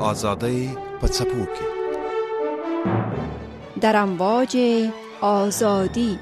آزادی په څپو کې در امواج آزادی.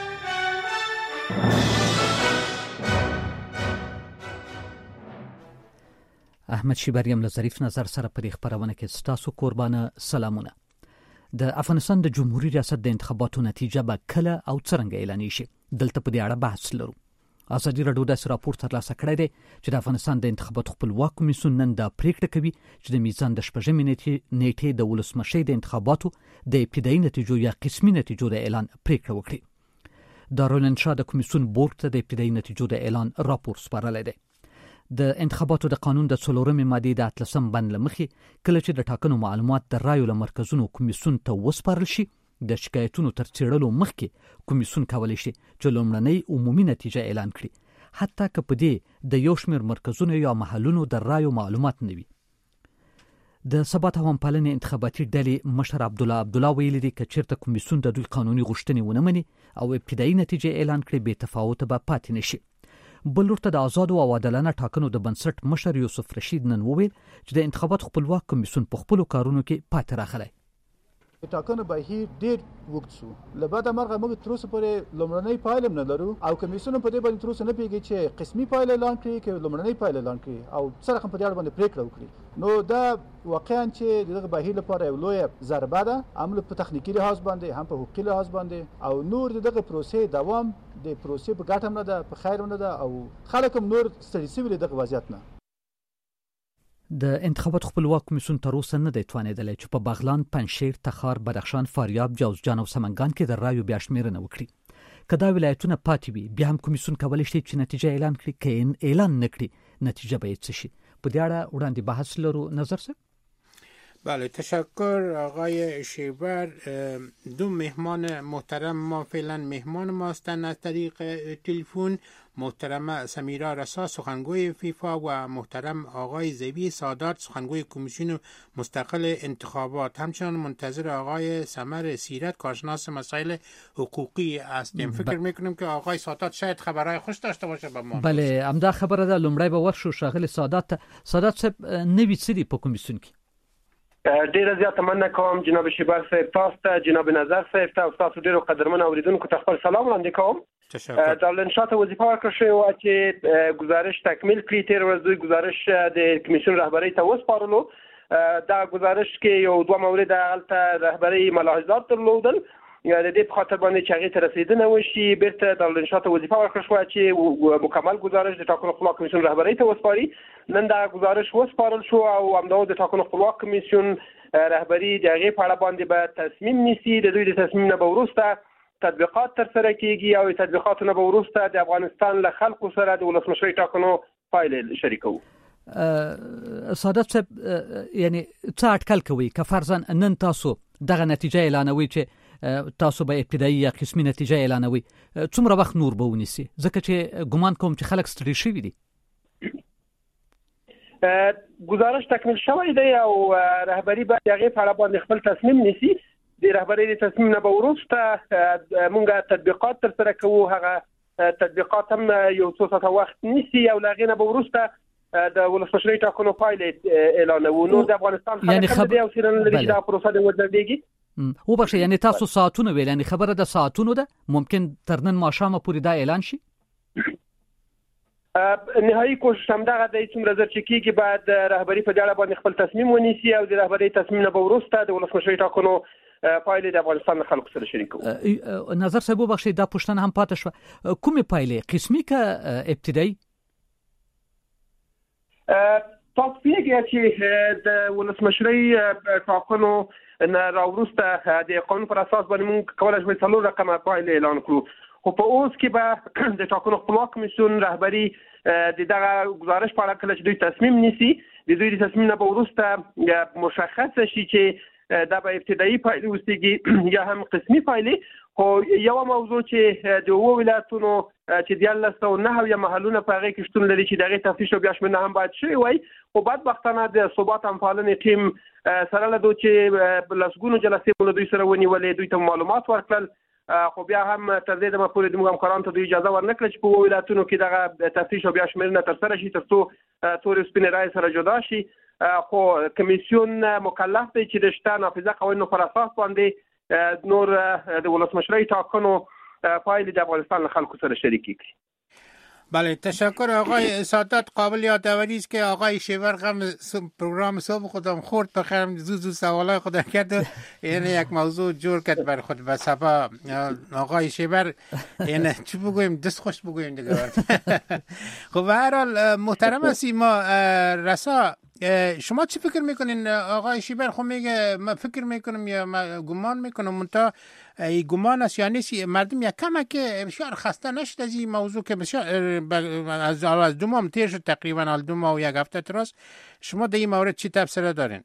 احمد شیبریم له ظریف نظر سره په خبرونه کې ستاسو قربانه سلامونه. د افغانستان د جمهوریت ریاست د انتخاباتو نتیجه به کله او څرنګه اعلان شي، دلته په دې اړه بحث لرو. ازادي راډیو د راپور ترلاسه کړی دی چې د افغانستان د انتخاباتو خپلواک کمیسیون نن د پریکړه کوي چې د میزان د شپږمې نیټې د ولسمشۍ د انتخاباتو د ابتدایي نتیجو یا قسمي نتیجو د اعلان پریکړه وکړي. دارالانشا د کمیسیون بورډ ته د ابتدایي نتیجو د اعلان راپور سپارلی دی. د انتخاباتو د قانون د 4مې ماده د 18 بند لمخې کله چې د ټاکنو معلومات د رایو له مرکزونو کمیسیون ته وسپارل شي، د شکایتونو تر څېړلو مخکې کمیسیون کولی شي چې لومړنۍ عمومي نتیجه اعلان کړي، حتی که په دې د یو شمېر مرکزونو یا محلونو د رایو معلومات نه وي. د ثبات او همپالنې انتخاباتي ډلې مشر عبدالله ویلي دی که چېرته کمیسیون د دوی قانوني غوښتنې ونه مني او ابتدایي نتیجه اعلان کړي، بې تفاوته به پاتې نه شي. بل لورته د آزادو او عادلانه ټاکنو د بنسټ مشر یوسف رشید نن وویل چې د انتخاباتو خپلواک کمیسیون په خپلو کارونو کې پاتې راغلی. ټاکنو بهیر ډېر وخت شو، له بعده مرغه موږ تر اوسه پورې لومړنۍ پایله نه لرو او کمیسیون په دې باندې تر اوسه نه پوهېږي چې قسمي پایله اعلان کړي که لومړنۍ پایله اعلان کړي او څه رقم په دې اړه باندې پرېکړه وکړي. نو دا واقعا چې دغه بهیر لپاره یو لویه ضربه ده، هم په تخنیکي لحاظ باندې هم په حقوقي لحاظ باندې، او نور دغه پروسې دوام د پروسې په ګټه هم نه ده، په خیر هم نه ده او خلک هم نور ستړي شوي دغه وضعیت نه. د انتخاباتو خپلواک کمیسیون تر اوسه نه دی توانېدلی چې په بغلان، پنجشیر، تخار، بدخشان، فاریاب، جوزجان او سمنګان کې د رایو بیا شمېرنه وکړي. که دا ولایتونه پاتې وي، بیا هم کمیسیون کولی شي چې نتیجه اعلان کړي، که اعلان نه کړي نتیجه به یې څه شي. په دې اړه وړاندې بحث لرو. نظر صاحب. بله، تشکر آقای شیبر. دو مهمان محترم ما فعلا مهمان ما هستند از طریق تلفن، محترم سمیرا رسا سخنگوی فیفا و محترم آقای زیوی سادات سخنگوی کمیسیون مستقل انتخابات. همچنان منتظر آقای سمر سیرت کارشناس مسائل حقوقی هستیم. فکر میکنیم که آقای سادات شاید خبرهای خوش داشته باشه با ما. بله، همدا خبره ده. لومړی به ورشو شاغل سادات صاحب نوی څه دي په کمیسیون کې؟ ډیره زیاته مننه کوم جناب شیبر صاحب، تاسو ته جناب نظر صاحب ته او تاسو ډیرو قدرمن اوریدونکو ته خپل سلام وړاندې کوم. دارالانشا ته وظیفه ورکړل شوې وه چې گزارش تکمیل کړي. تېره ورځ دوی گزارش د کمیسیون رهبرۍ ته وسپارلو. دا گزارش کې یو دوه مورد هلته رهبرۍ ملاحظات درلودل، د دې په خاطر باندې چې هغې ته رسېدنه وشي بیرته دارالانشا ته وظیفه ورکړل شوه چې مکمل گزارش د ټاکنو خپلواک کمیسیون رهبرۍ ته وسپاري. نن دا گزارش وسپارل شو او همدغه د ټاکنو خپلواک کمیسیون رهبري د هغې په اړه باندې به تصمیم نیسي. د دوی د تصمیم نه به وروسته تطبیقات ترسره کیږي او تطبیقاتو نه به وروسته د افغانستان له خلکو سره د ولسمشرۍ ټاکنو پایلې شریکوو. سادات صاحب، یعنی څه اټکل کوي که فرضاً نن تاسو دغه نتیجه اعلانوي چې تاسو به ابتدایي یا قسمي نتیجه اعلانوي، څومره وخت نور به ونیسي؟ ځکه چې ګمان کوم چې خلک ستړي شوي دي. گزارش تکمیل شوی دی او رهبری به هغې په اړه باندې خپل تصمیم نیسي. د رهبرۍ د تصمیم نه به وروسته موږ تطبیقات ترسره کوو. هغه تطبیقات هم یو څو ساعته وخت نیسي او له هغې نه به وروسته د ولسمشرۍ ټاکنو پایلې اعلانوو. نور د افغانستان خلک هم د دې حوصله نه لري چې دا پروسه دې وځنډېږي. وبخښئ، یعنې تاسو ساعتونه ویل، یعنې خبره د ساعتونو ده، ممکن تر نن ماښامه پورې دا اعلان شي؟ نهایي کوشش همدغه دی، څومره ژر چې کېږي باید رهبري په دې اړه باندې خپل تصمیم ونیسي او د رهبرۍ تصمیم نه به وروسته د ولسمشرۍ ټاکنو پایلې د افغانستان د خلکو سره شریکوو. نظر صاحب وبخښئ، دا پوښتنه هم پاتې شوه، کومې پایلې، قسمي که ابتدایي؟ تاسو پوهېږئ چې د ولسمشرۍ ټاکنو نه راوروسته د قانون پر اساس باندې موږ کولی شو 4 رقمه پایلې اعلان کړو، خو په اوس کې به د ټاکنو خپلواک کمیسیون رهبري د دغه گزارش په اړه کله چې دوی تصمیم نیسي، د دوی د تصمیم نه به وروسته مشخصه شي چې دا به ابتدایي پایلې اوسېږي یا هم قسمي پایلې. خو یوه موضوع چې د 2 ولایتونو چې 1909 محلونه په هغې کې شتون لري چې د هغې تفتیش او بیا شمېرنه هم باید شوې وای، خو بدبختانه د ثبات همپالنې ټیم سره له دو چې لسګونو جلسې مو له دوی سره ونیولې، دوی ته معلومات ورکړل، خو بیا هم تر دې دمه پورې زموږ همکارانو ته دوی اجازه ورنکړه چې په 2 ولایتونو کې دغه تفتیش او بیا شمېرنه ترسره شي تر څو تورې سپینې رایې سره جدا شي. خو کمیسیون مکلف دی چې د شته نافذه قوانینو پر اساس باندې نور د ولسمشرۍ ټاکنو پایلې د افغانستان له خلکو سره شریک کړي. بله تشکر آقای سادات. قابل یادآوری است که آقای شیبر هم پروگرام صبح خودم خورد بخیرم زود سوالای خود کرد یعنی یک موضوع جور کرد بر خود به صفا. آقای شیبر یعنی چی بگویم دست خوش بگویم دیگه. خب به هر حال محترم سیما رسا، شما چی فکر میکنین؟ آقای شیبر خب میگه من فکر میکنم یا من گمان میکنم منتها ای گمان است یعنی مردم یک کمه که بسیار خسته نشد از این موضوع که بسیار از 2 ماه تیر شد تقریبا 2 ماه و 1 هفته تراست. شما در این مورد چی تبصره دارین؟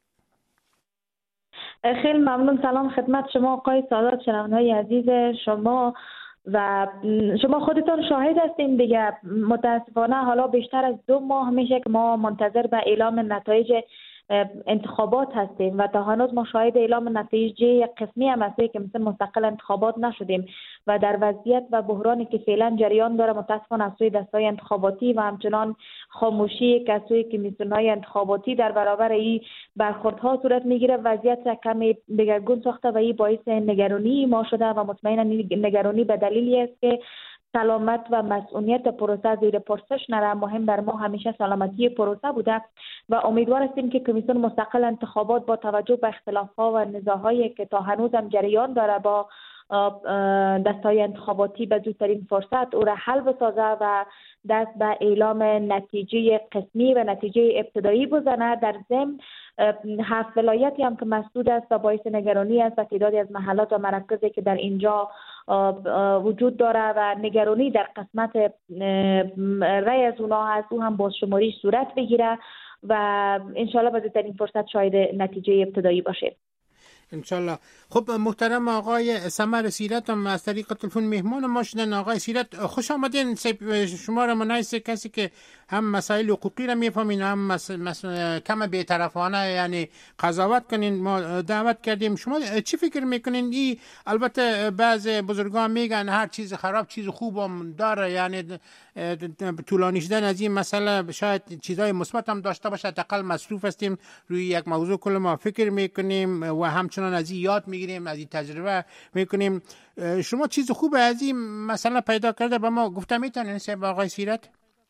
خیلی ممنون. سلام خدمت شما آقای سادات، شنونده‌های عزیز شما و شما خودتان شاهد هستین دیگه. متاسفانه حالا بیشتر از 2 ماه میشه که ما منتظر به اعلام نتایج انتخابات هستیم و تا هنوز ما شاهد اعلام نتیجه قسمی هم هستیم که مثل مستقل انتخابات نشدیم و در وضعیت و بحرانی که فعلا جریان داره متاسفانه از سوی دستای انتخاباتی و همچنان خاموشی که از سوی کمیسیون‌های انتخاباتی در برابر این برخوردها صورت میگیره، وضعیت کمی دگرگون ساخته و این باعث نگرانی ما شده و مطمئنا نگرانی به دلیلی است که سلامت و مسئولیت پروسه زیر پرسش نره. مهم در ما همیشه سلامتی پروسه بوده و امیدوار هستیم که کمیسیون مستقل انتخابات با توجه به اختلاف‌ها و نزاع‌هایی که تا هنوز هم جریان داره با دستای انتخاباتی به زودترین فرصت او را حل بسازه و دست به اعلام نتیجه قسمی و نتیجه ابتدایی بزنه. در ضمن 7 ولایتی هم که مسدود است و باعث نگرانی است و تعدادی از محلات و مراکزی که در اینجا وجود داره و نگرانی در قسمت رای از اونها هست او هم بازشماری صورت بگیره و انشالله به زودترین فرصت شاید نتیجه ابتدایی باشه انشالله. خب محترم آقای سمر سیرت هم از طریق تلفن مهمان ما شدن. آقای سیرت خوش آمدین. شما را منایس کسی که هم مسائل حقوقی را میفهمین هم کم بی‌طرفانه یعنی قضاوت کنین ما دعوت کردیم. شما چی فکر میکنین؟ این البته بعض بزرگان میگن هر چیز خراب چیز خوب هم داره، یعنی طولانی شدن از این مسئله شاید چیزای مثبت هم داشته باشه. حداقل مصروف هستیم روی یک موضوع کل ما فکر میکنیم و همچنان از این یاد میگیریم، از این تجربه میکنیم. شما چیز خوب از این مسئله پیدا کرده به ما گفته میتونین با آقای سیرت؟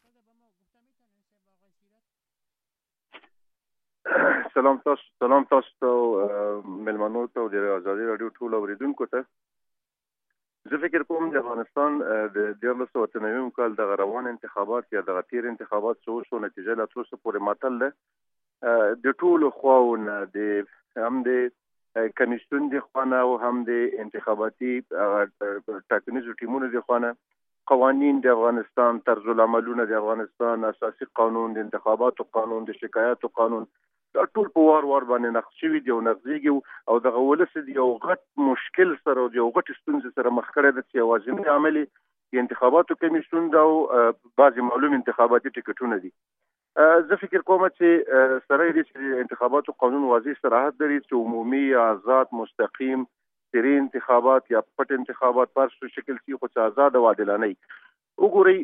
سلام تاسو ته ملمنو ته د آزادي رادیو ټول اوریدونکو ته. زه فکر کوم د افغانستان د 1990 کال د روان انتخابات یا د تیر انتخابات شو نتیجه لا تر څه پورې ماتل ده د ټولو خواونه د هم د کمیسیون د خوانه او هم د انتخاباتي ټاکنیزو ټیمونو د خوانه قوانین د افغانستان، طرز العملونه د افغانستان، اساسي قانون، د انتخاباتو قانون، د شکایاتو قانون دا ټول په وار باندې نقش شوي دي او نقضیږي او دغه ولس د یو غټ مشکل سره او د یو غټ ستونزې سره مخ کړی ده چې یوازینی عمل د انتخاباتو کمیسیون ده او بعضې معلوم انتخاباتي ټکټونه دي. زه فکر کوم چې سره دې چې انتخاباتو قانون واضح صراحت لري چې عمومي، آزاد، مستقیم، سری انتخابات یا پټ انتخابات پر شکل کې خو آزاد او عادلانه وي. وګورئ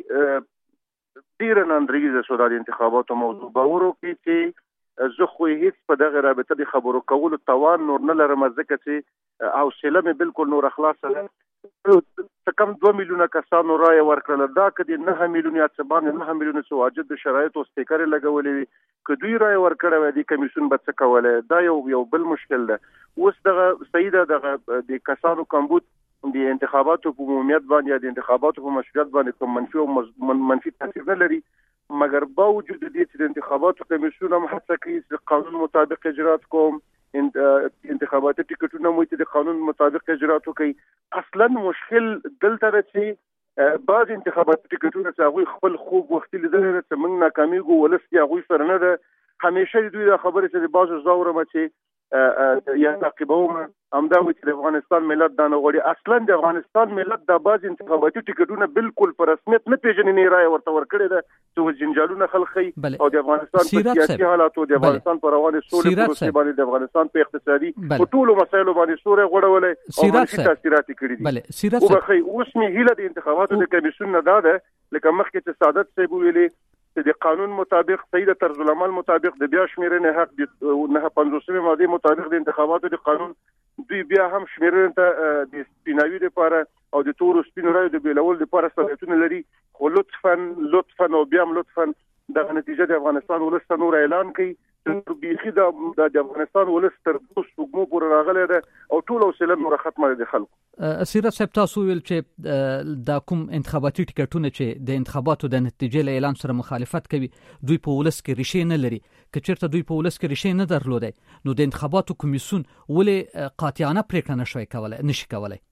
ډېره ناندریزه شو د انتخاباتو موضوع باور وکړي چې زه خو هیڅ په دغه رابطه د خبرو کولو توان نور نه لرم ځکه چې حوصله مې بالکل نور خلاصه ده. کم 2 میلیونه کسانو رایه ورکړله، دا که د 9 میلیونه یا څه باندې 9 میلیونه څه واجد د شرایطو سټیکرې لګولې وي که دوی رایه ورکړی وی د کمیسیون به څه کولی؟ دا یو بل مشکل ده. اوس دغه صحیح ده دغه د کسانو کمبود د انتخاباتو په عمومیت باندې یا د انتخاباتو په مشروعیت باندې کوم منفي او منفي تاثیر نه لري، مګر باوجود دې چې د انتخاباتو کمیسیون هم هڅه کوي چې قانون مطابق اجرات کوم انتخاباتي ټکټونه مو د قانون مطابق اجرات کوي. اصلا مشکل دلته ده چې بعض انتخاباتي ټکټونه چې هغوی خپل خوب وختي لیدلی ده چې موږ ناکامیږو ولس کې هغوی سره نه ده. همیشه دوی دا خبرې چې د بعضو زاورمه چې یا تعقیبوم همدا وي چې د افغانستان ملت دا نه غواړي. اصلا د افغانستان ملت دا بعض انتخاباتي ټکټونه بالکل په رسمیت نه پېژني، نه یې رایه ورته ورکړې ده چې اوس جنجالونه خلق ښیي او د افغانستان په سیاسي حالاتو، د افغانستان په روانې سولې پروسې باندې، د افغانستان په اقتصادي په ټولو مسایلو باندې سوری غوړولی او منفي تاثیرات یې کړي دي. وبخئ اوس مې هیله د انتخاباتو د کمیسیون نه دا ده لکه مخکې چې سعادت صاحب ویلي د قانون مطابق صحیح د طرز العمل مطابق د بیا شمیرنې حق د 950 ماده مطابق د انتخاباتو د قانون دوی بیا هم شمیرنې ته د سپیناوي لپاره او د تور سپینو رایو د بیلول لپاره صلاحیتونه لري. خو لطفا او بیا لطفا د نتیجه د افغانستان ولست نور اعلان کړي بيخي د افغانستان ولست تر وګمو پورې راغلی ده او ټول اوسله نور ختمه دي خلکو. سیرت صاحب تاسو ویل چې د کوم انتخاباتي ټیکټونه چې د انتخاباتو د نتیجې له اعلان سره مخالفت کوي دوی په ولس کې ریښې نه لري. که چیرته دوی په ولس کې ریښې نه درلودای نو د انتخاباتو کمیسیون ولې قاطعانه پریکړه نشي کولای؟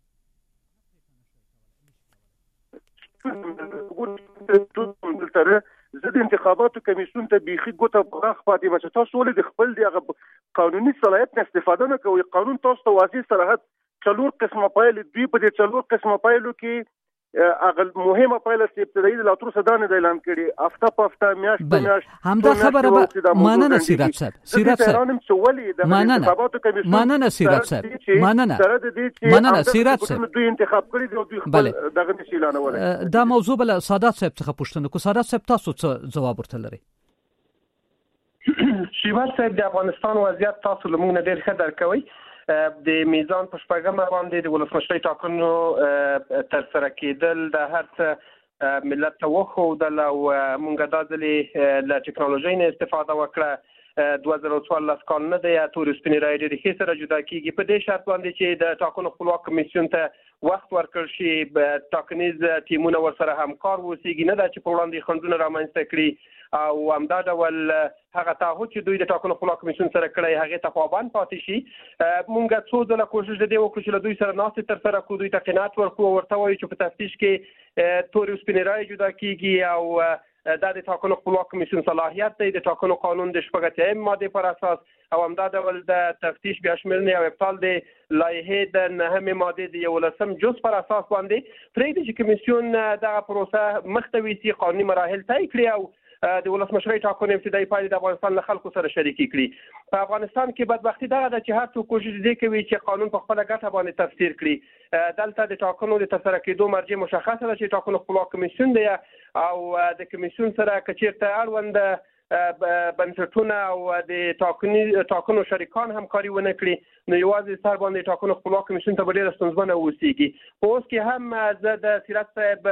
زه د انتخاباتو کمیسیون ته بيخي ګوته پراخ پاتې ما چې تاسو ولې د خپل د قانوني صلاحیت نه استفاده نه کوئ. قانون تاسو ته واضح صراحت 4 قسمه پایل دوی په دې 4 قسمه پایلو کې اغل مهمه پایله چې ابتدایي د لاتور صدان د اعلان کړي هفته په هفته میاشت په میاشت همدا خبره به ماننه سیرت صاحب ماننه سیرت صاحب ماننه سیرت صاحب دوی انتخاب کړي دوی خپل دغه نشیلانه ولې دا موضوع بل سادات صاحب څخه پوښتنه کو. سادات صاحب تاسو څه جواب ورته لري؟ شیبات صاحب د افغانستان وضعیت تاسو لمونږ نه ډیر ښه درکوي. د میزان په شپږمه باندې د ولسمشرۍ ټاکنو تر سره کېدل د هر څه ملت ته وښودل او مونږ دا ځلې له ټکنالوژۍ نه استفاده وکړه. 2014 کال نه دی تور سپینې رایې ډېرې ښې سره جدا کېږي په دې شرط باندې چې د ټاکنو خپلواک کمیسیون ته وخت ورکړل شي ټاکنیز ټیمونه ورسره همکار واوسېږي نه دا چې په وړاندې خنډونه رامنځته کړي او همدا ډول هغه تعهد چې دوی د ټاکنو خپلواک کمیسیون سره کړی هغې ته پابند پاتې شي. مونږ څو ځله کوشش د دې وکړو چې له دوی سره ناستې ترسره کړو دوی ته قناعت ورکړو ورته وایو چې په تفتیش کې تورې سپینې رایې جدا کېږي او دا د ټاکنو خپلواک کمیسیون صلاحیت دی د ټاکنو قانون د 80 ماده پر اساس او همدا ډول د تفتیش بیا شمېرنې او ابطال د لایحې د 9 ماده د 11 جز پر اساس باندې پرېږدي چې کمیسیون دغه پروسه مخته ویسي قانوني مراحل طی کړي او د ولسمشرۍ ټاکنو ابتدایي پایلې د افغانستان له خلکو سره شریکې کړي. په افغانستان کې بدبختي دغه ده چې هر څوک کوشش دې کوي چې قانون په خپله ګټه باندې تفسیر کړي. دلته د ټاکنو د ترسره کېدو مرجع مشخصه ده چې ټاکنو خپلواک کمیسیون دی او د کمیسیون سره که چېرته اړوند بنسټونه او د ټاکنو شریکان همکاري ونه کړي نو یوازې سر باندې ټاکنو خپلواک کمیسیون ته به ډېره ستونزمنه واوسېږي. په اوس کې هم زه د سیرت صاحب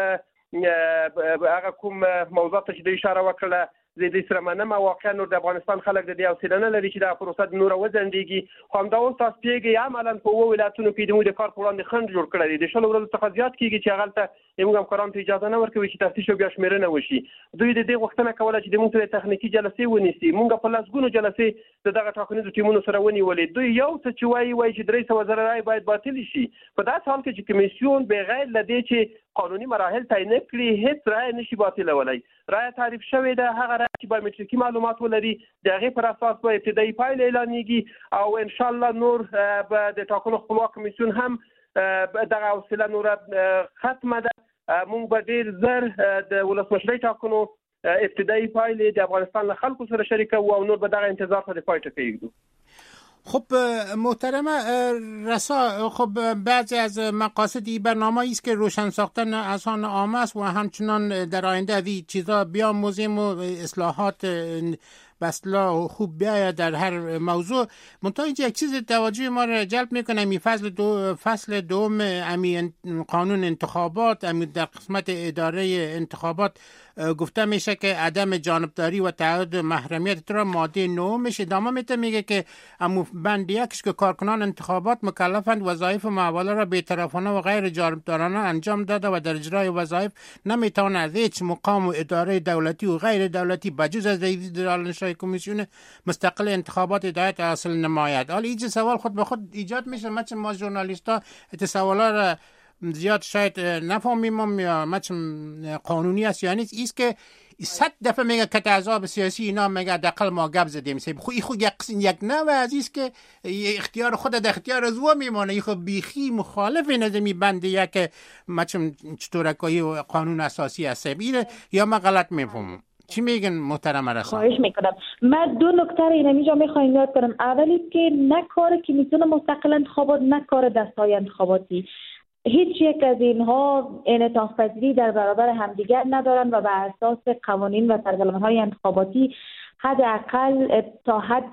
هغه کوم موضوع ته چې د اشاره وکړه زه دې سره منم واقعا نور د افغانستان خلک د دې حوصله نه لري چې دا پروسه د نوره وځنډېږي. خو همدا اوس تاسو پوهېږئ عملا په 2 ولایتونو کې زموږ د کار په وړاندې خنډ جوړ کړی دی. د 10 ورځو څخه زیات کېږي چې هغلته زموږ همکارانو ته اجازه نه ورکوي چې تفتیش او بیا شمېرنه وشي. دوی د دې غوښتنه کوله چې زموږ ته تخنیکي جلسې ونیسي. موږ په لسګونو جلسې د دغه ټاکنیزو ټیمونو سره ونیولې. دوی یو څه چې وایي چې 300 زره رایې باید باطلې شي. په داسې حال کې چې کمیسیون بغیر له دې چې قانوني مراحل تعیین کړي هیڅ رایه نشي باطلولی. رایه تعریف شوې ده هغه رایه چې بایومټریکي معلومات ولري د هغې پر اساس به ابتدایي پایله اعلانېږي او انشاءالله نور به د ټاکنو خپلواک کمیسیون هم دغه حوصله نوره ختمه ده. مونږ به ډېر زر د ولسمشرۍ ټاکنو ابتدایي پایلې د افغانستان له خلکو سره شریکوو او نور به دغه انتظار ته د پای ټکی ایږدو. خب محترمه رسا، خب بعضی از مقاصد این برنامه است که روشن ساختن اذهان عامه است و همچنان در آینده وی چیزا بیاموزیم و اصلاحات بسلا و خوب بیاید در هر موضوع. منتها اینجا یک چیز توجه ما را جلب میکنه می فصل دوم امی قانون انتخابات امی در قسمت اداره انتخابات گفته میشه که عدم جانبداری و تعهد محرمیت را ماده 9 میشه ادامه میده میگه که امو بند یکش که کارکنان انتخابات مکلفند وظایف و معامله را بی‌طرفانه و غیر جانبدارانه انجام داده و در اجرای وظایف نمیتونه از هیچ مقام و اداره دولتی و غیر دولتی بجز از رئیس کمیسیون مستقل انتخابات هدایت حاصل نماید. حالا اینجا سوال خود به خود ایجاد میشه. مثلا ما ژورنالیستا سوالا را زیاد شاید نفهمیم یا مثلا قانونی است یا نیست. ایست که 100 دفعه میگه که احزاب سیاسی اینا میگه دقل ما گپ زدیم سیم خود یک نوع عزیز که اختیار خود در اختیار زو میمونه. خب بیخی مخالف نظمی بند یک مثلا چطورکایی قانون اساسی است یا ما غلط میفهمم. چی میگن محترم رسا؟ خواهش میکنم. من 2 نکته را اینجا میخوایم یاد کنم. اولی که نه کار کمیسیون مستقل انتخابات نه کار دستای انتخاباتی. هیچ یک از اینها انعطاف پذیری در برابر همدیگر ندارند و بر اساس قوانین و سرگرمی‌های انتخاباتی حداقل تا حد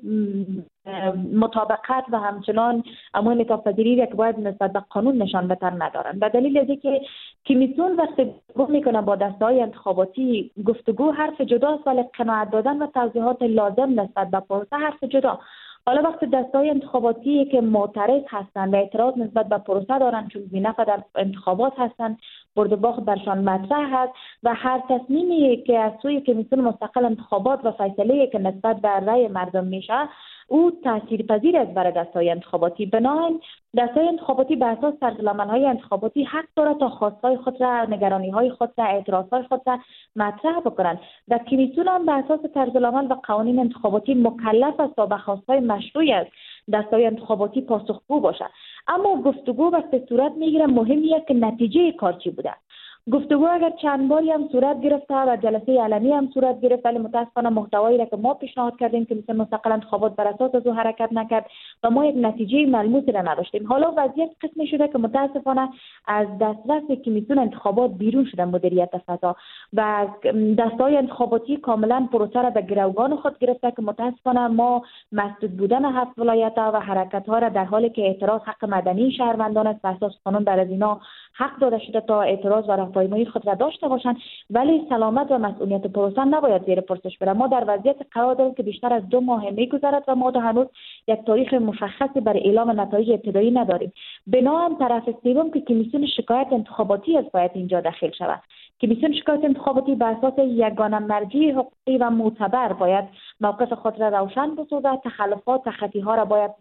مطابقت و همچنان اما انعطاف پذیری که باید نسبت به قانون نشان بدن ندارند. به دلیل از اینکه کمیسیون وقتی گفتگو میکنه با دسته‌های انتخاباتی گفتگو حرف جداست، ولی قناعت دادن و توضیحات لازم نسبت به پروسه حرف جدا. حالا وقتی دسته‌های انتخاباتی که معترض هستند و اعتراض نسبت به پروسه دارند چون بی‌نفع در انتخابات هستند، برد و باخت برشان مطرح است و هر تصمیمی که از سوی کمیسیون مستقل انتخابات و فیصله‌ای که نسبت به رأی مردم میشه او تاثیرپذیر است برای دسته‌های انتخاباتی. بنابراین دسته‌های انتخاباتی به اساس طرزالعمل‌های انتخاباتی حق دارد تا خواست‌های خود را، نگرانی‌های خود را، اعتراض‌های خود را مطرح بکنند و کمیسیون هم به اساس طرزالعمل و قوانین انتخاباتی مکلف است تا به خواست‌های مشروعی از دسته‌های انتخاباتی پاسخگو باشد. اما گفتگو وقتی صورت می‌گیره مهمیه که نتیجه کار چی بوده. گفتگو اگر چند باری هم صورت گرفته و جلسه علنی هم صورت گرفت، ولی متاسفانه محتوایی را که ما پیشنهاد کردیم که مثل مستقل انتخابات بر اساس از او حرکت نکرد و ما یک نتیجه ملموسی را نداشتیم. حالا وضعیت قسمی شده که متاسفانه از دسترس کمیسیون انتخابات بیرون شده مدیریت فضا و دسته‌های انتخاباتی کاملا پروسه را به گروگان خود گرفته که متاسفانه ما مسدود بودن 7 ولایت و حرکت‌ها را در حالی که اعتراض حق مدنی شهروندان است، بر اساس قانون بر از اینا حق داده شده تا اعتراض و پایمایی خود را داشته باشند، ولی سلامت و مسئولیت پروسه نباید زیر پرسش بره. ما در وضعیت قرار داریم که بیشتر از 2 ماه میگذرد و ما هنوز یک تاریخ مشخصی برای اعلام نتایج ابتدایی نداریم. بنابراین طرف سوم که کمیسیون شکایت انتخاباتی است باید اینجا داخل شود. کمیسیون شکایت انتخاباتی بر اساس یگانه مرجع حقوقی و معتبر باید موقف خود را روشن بسازد، تخلفات تخطی‌ها را باید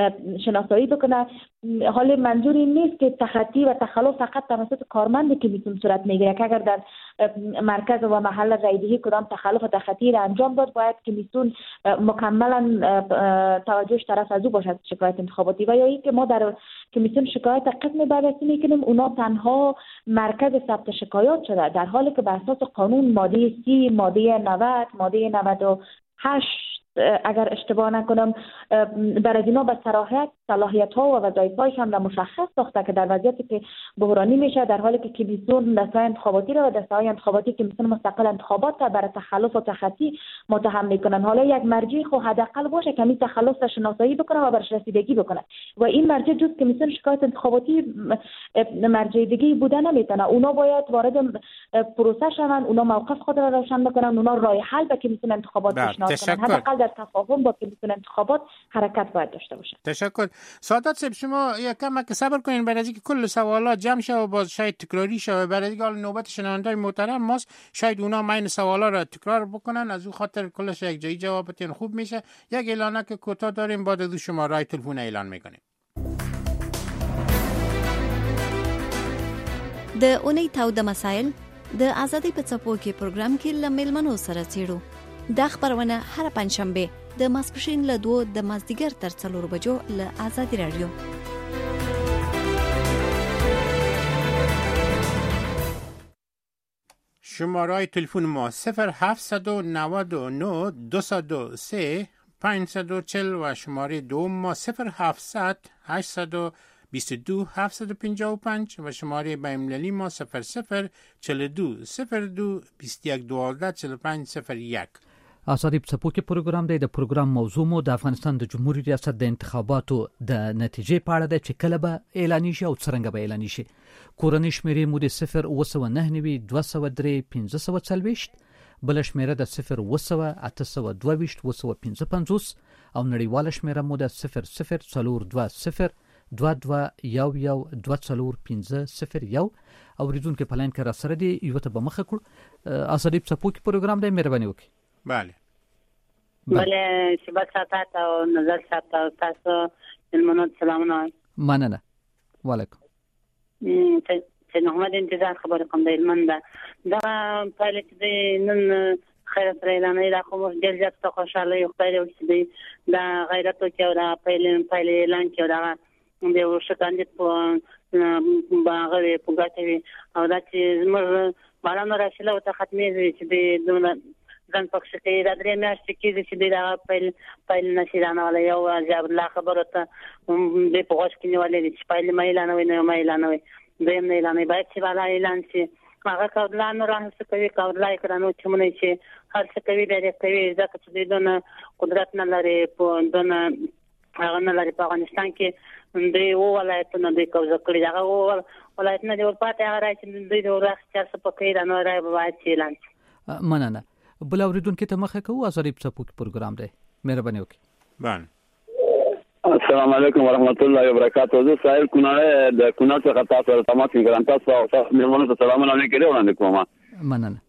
شناسایی بکنه. حال منظور این نیست که تخطی و تخلف فقط توسط کارمند کمیسیون صورت میگیره که اگر در مرکز و محل رایدهی کدام تخلف و تخطی را انجام داد باید کمیسیون مکملا توجهش طرف از او باشد شکایت انتخاباتی. و یا اینکه ما در کمیسیون شکایت قسم بررسی میکنیم اونا تنها مرکز ثبت شکایات شده، در حالی که بر اساس قانون ماده 30 ماده 90 ماده 98 اگر اشتباه نکنم برای اینا به صلاحیت ها و وظایف‌هایش هم مشخص ساخته که در وضعیتی که بحرانی میشه، در حالی که کمیسیون دسته‌های انتخاباتی را و دسته‌های انتخاباتی کمیسیون مستقل انتخابات را برای تخلف و تخطی متهم میکنن. حالا یک مرجع خو حداقل باشه که این تخلف را شناسایی بکنه و برش رسیدگی بکنه و این مرجع جز کمیسیون شکایت انتخاباتی مرجع دیگه بوده نمیتونه. اونا باید وارد پروسه شوند، اونا موقف خود را روشن بکنن، اونا راه حل به کمیسیون انتخابات پیشنهاد کنن، حداقل در تفاهم با کمیسیون انتخابات حرکت باید داشته باشه. تشکر. سعادت صاحب شما یکم صبر کنین برای اینکه کل سوالات جمع شه و باز شاید تکراری شه، برای اینکه نوبت شنونده‌های محترم ماست، شاید اونا ماین سوالا را تکرار بکنن، از اون خاطر کلش یک جایی جوابتون خوب میشه. یک اعلانه که کوتاه داریم بعد از شما رای تلفن اعلان میکنیم. د اونۍ تاوده مسایل د ازادي په څپو کې پروګرام کې لملمنو سره چیرو د خبرونه هر پنځشنبه د ماسپښین له 2 د مازدیګر تر 4 بجو له ازادي رادیو. شماره تلفن ما 0799 203 540 و شماره دوم ما 0700 822 755 و شماره بین‌المللی ما 00 42 02 21 12 45 01. آزادی په څپو کې پروګرام دی. د پروګرام موضوع مو د افغانستان د جمهوریت ریاست د انتخاباتو د نتیجې په اړه ده چې کله به اعلان شي او څرنګه به اعلان شي. کورنۍ شمیرې مو د 0999 203 540 بل شمیره د 0 822 255 او نړیواله شمیره مو د 0042 221124 اوریدونکو په لاین کې را سره دی. یو ته به مخه کړ. آزادی په څپو کې پروګرام دی. مهرباني وکړئ. بله شبه ساعت او نظر ساعت او تاسو المنود سلامونه مننه. وعلیکم. چې محمد انتظار خبر کوم د المنده دا پایله چې نن خیر سره اعلان یې راخو ډېر زیات خوشاله یو خدای دې چې دا غیرت او چې دا پایله اعلان کې دا د یو شکاندیت په باغې په ګټوي او دا چې زموږ باندې راشله او ته ختمې چې د ځان پکښې کوي. دا 3 میاشتې کېږي چې دوی دغه پیل نشي اعلانولی. یو ضیاء الله خبره ته دوی په غوږ کې نیولې دي چې پیل مه اعلانوئ نه مه اعلانوئ. دویم نه اعلانوي، باید چې بالا اعلان شي. هغه کودلا نور هم څه کوي، کودلا یې کړه نو چې مونږ چې هر څه کوي بیا یې کوي، ځکه چې دوی دونه قدرت نه لري، دونه هغه نه لري. په افغانستان کې دوی ولایتونه دوی قبضه کړي. هغه ولایتونه دې ورپاتې هغه رایې چې دوی د ورخ چا څه په کوي دا نور رایې به باید چې اعلان شي. مننه. بل اوریدونکو ته مخه کوو. ازادي څپوکي پروګرام دی، مهرباني وکړئ. بله. السلام علیکم ورحمت الله وبرکاته. زه ساحل کونړ د کونړ څخه تاسو سره تماس کوم. تاسو او مېلمنو ته سلامونه علیکم وړاندې کوم. مننه.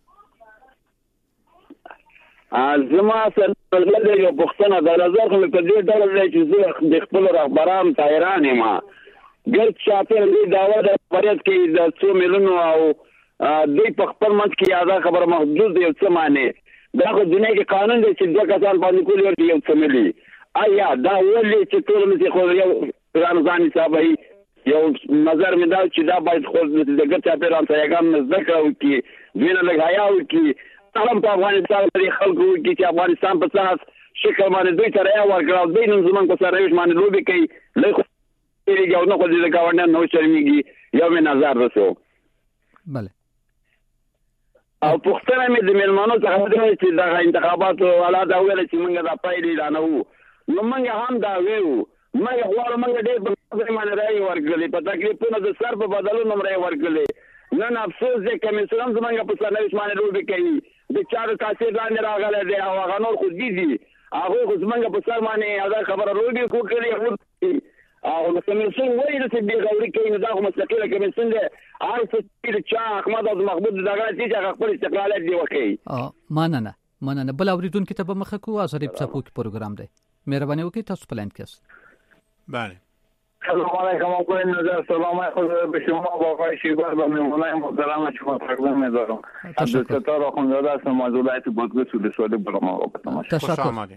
زما سره یو پوښتنه ده. نظر خو په دې ډول دی چې زه د خپل رهبران حیران یم. ګرد چاپېر دې دعوا د خبریت کې د 2 میلیونو او دوی په خپل منځ کې یاده خبره محدود یو څه معنی. دا خو دنیا کې قانون دی چې 2 کسان باندې کول یو څه ملي. آیا دا ولې چې ټول مې خو یو رمضان حسابي یو نظر مې دا چې دا باید خو د ګرد چاپېر هم سیاګان ذکر وکړي، دوی نه لګایا وکړي. هم په افغانستان کې خلکو کې چې افغانستان په څاس شکل باندې دوی سره یو ورکړل. دوی نن زمونږ په سره یو باندې لوبي کوي. له خو یو نه خو د گاونډر نو شرمېږي. یو مې نظر رسو. بله. او پښتنه مې د مېلمنو څخه د چې د انتخاباتو والا دا ویل چې موږ دا پایلې اعلانوو. نو موږ هم دا ویو. موږ غواړو موږ ډېر په باندې راي ورکړلې، په تکلیفونو د سر په بدلونو راي ورکړلې. نن افسوس دی کمیسیون هم زمونږ په سر باندې لوبي کوي. د چارو تاثیر لاندې راغلی دی او هغه نور خو دي هغوی خو زمونږ په سر باندې دا خبره لوبي وکړي. او کمیسیون وایي چې بې غوري کوي. نو دا خو مستقله کمیسیون دی. هر څه چې چا احمد او محمود دغه چې هغه خپل استقلالیت دی وکړي. مننه. بل اوریدونکو ته به مخه کوو. ازادي څپوکي پروګرام دی، مهرباني وکړئ. تاسو په لاین کې یاست. بله. سلام علیکم. آقای نظر سلام خدا به شما و آقای شیبر و مهمانان محترم شما تقدیم می‌دارم. عبدالستار آخوندزاده هستم از ولایت بادغیس سودسوالی برنامه. تشکر.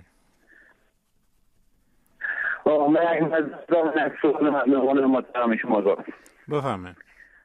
من یک نظر دارم، یک سوال مهمانان محترم شما دارم. بفرمایید.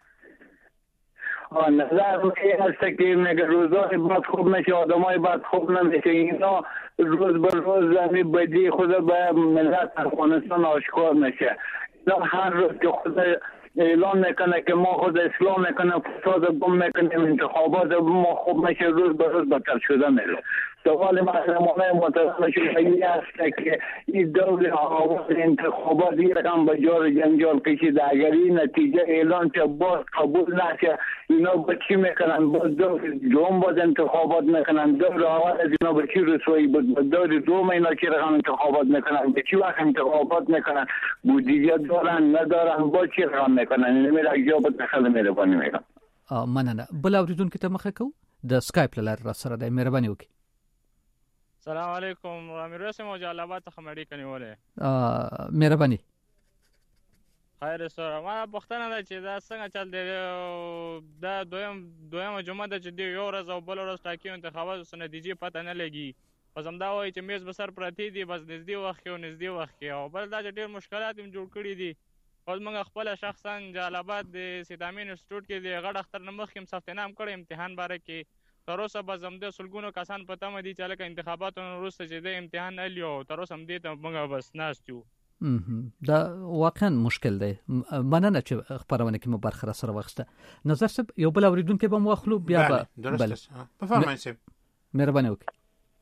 نظر این هست که مگه روزای بعد خوب میشه، آدمای بعد خوب نمیشه. اینا روز به روز زمین بدی خود به ملت افغانستان آشکار میشه. اینا هر روز که خود اعلان میکنه که ما خود اسلام میکنه، فساد گم میکنیم، انتخابات ما خوب میشه، روز به روز بدتر شده میره. سوال محترمانه محترم شما است که این دور آغاز انتخابات یک رقم به جار جنجال کشیده. اگر این نتیجه اعلان که باز قبول نشه، اینا به چی میکنن؟ باز دور دوم باز انتخابات میکنن. دور آغاز اینا به چی رسوایی بود؟ دور دوم اینا چی رقم انتخابات میکنن؟ به چی وقت انتخابات میکنن؟ بودجه دارن ندارن؟ با چی رقم میکنن؟ این میره اجابت خیلی مهربانی میکنم. مننه. بل اوریدونکو ته مخه کوو. د سکایپ لاره را سره دی، مهرباني وکړئ. سلام علیکم. امیر رسم او جلالآباد څخه مړی کنيوله. مهرباني. خیر سره ما پښتنه ده چې دا څنګه چل دی. دا دویم جمعه ده چې دی یو ورځ او بل ورځ ټاکي انتخابات سره نتیجې پته نه لګي. پس هم دا وایي چې میز به سر پرتی دي، بس نږدې وخت او بل دا چې ډېر مشکلات هم جوړ کړي دي. اوس موږ خپل شخصا جلالآباد د سیدامین انسټیټیوټ کې د غړ اختر نمخ هم ثبت نام کړی امتحان باره کې. تر اوسه به زموږ سلګونو کسان په تمه دي چې لکه انتخاباتو وروسته چې د امتحان نه لیو. تر اوسه هم دې ته موږ بس ناست یو. دا واقعا مشکل دی. مننه چې خبرونه کې مو برخه سره واخسته. نظر صاحب یو بل اوریدونکو به مو اخلو بیا به. بله. بفرمایئ صاحب. مهرباني وکړئ.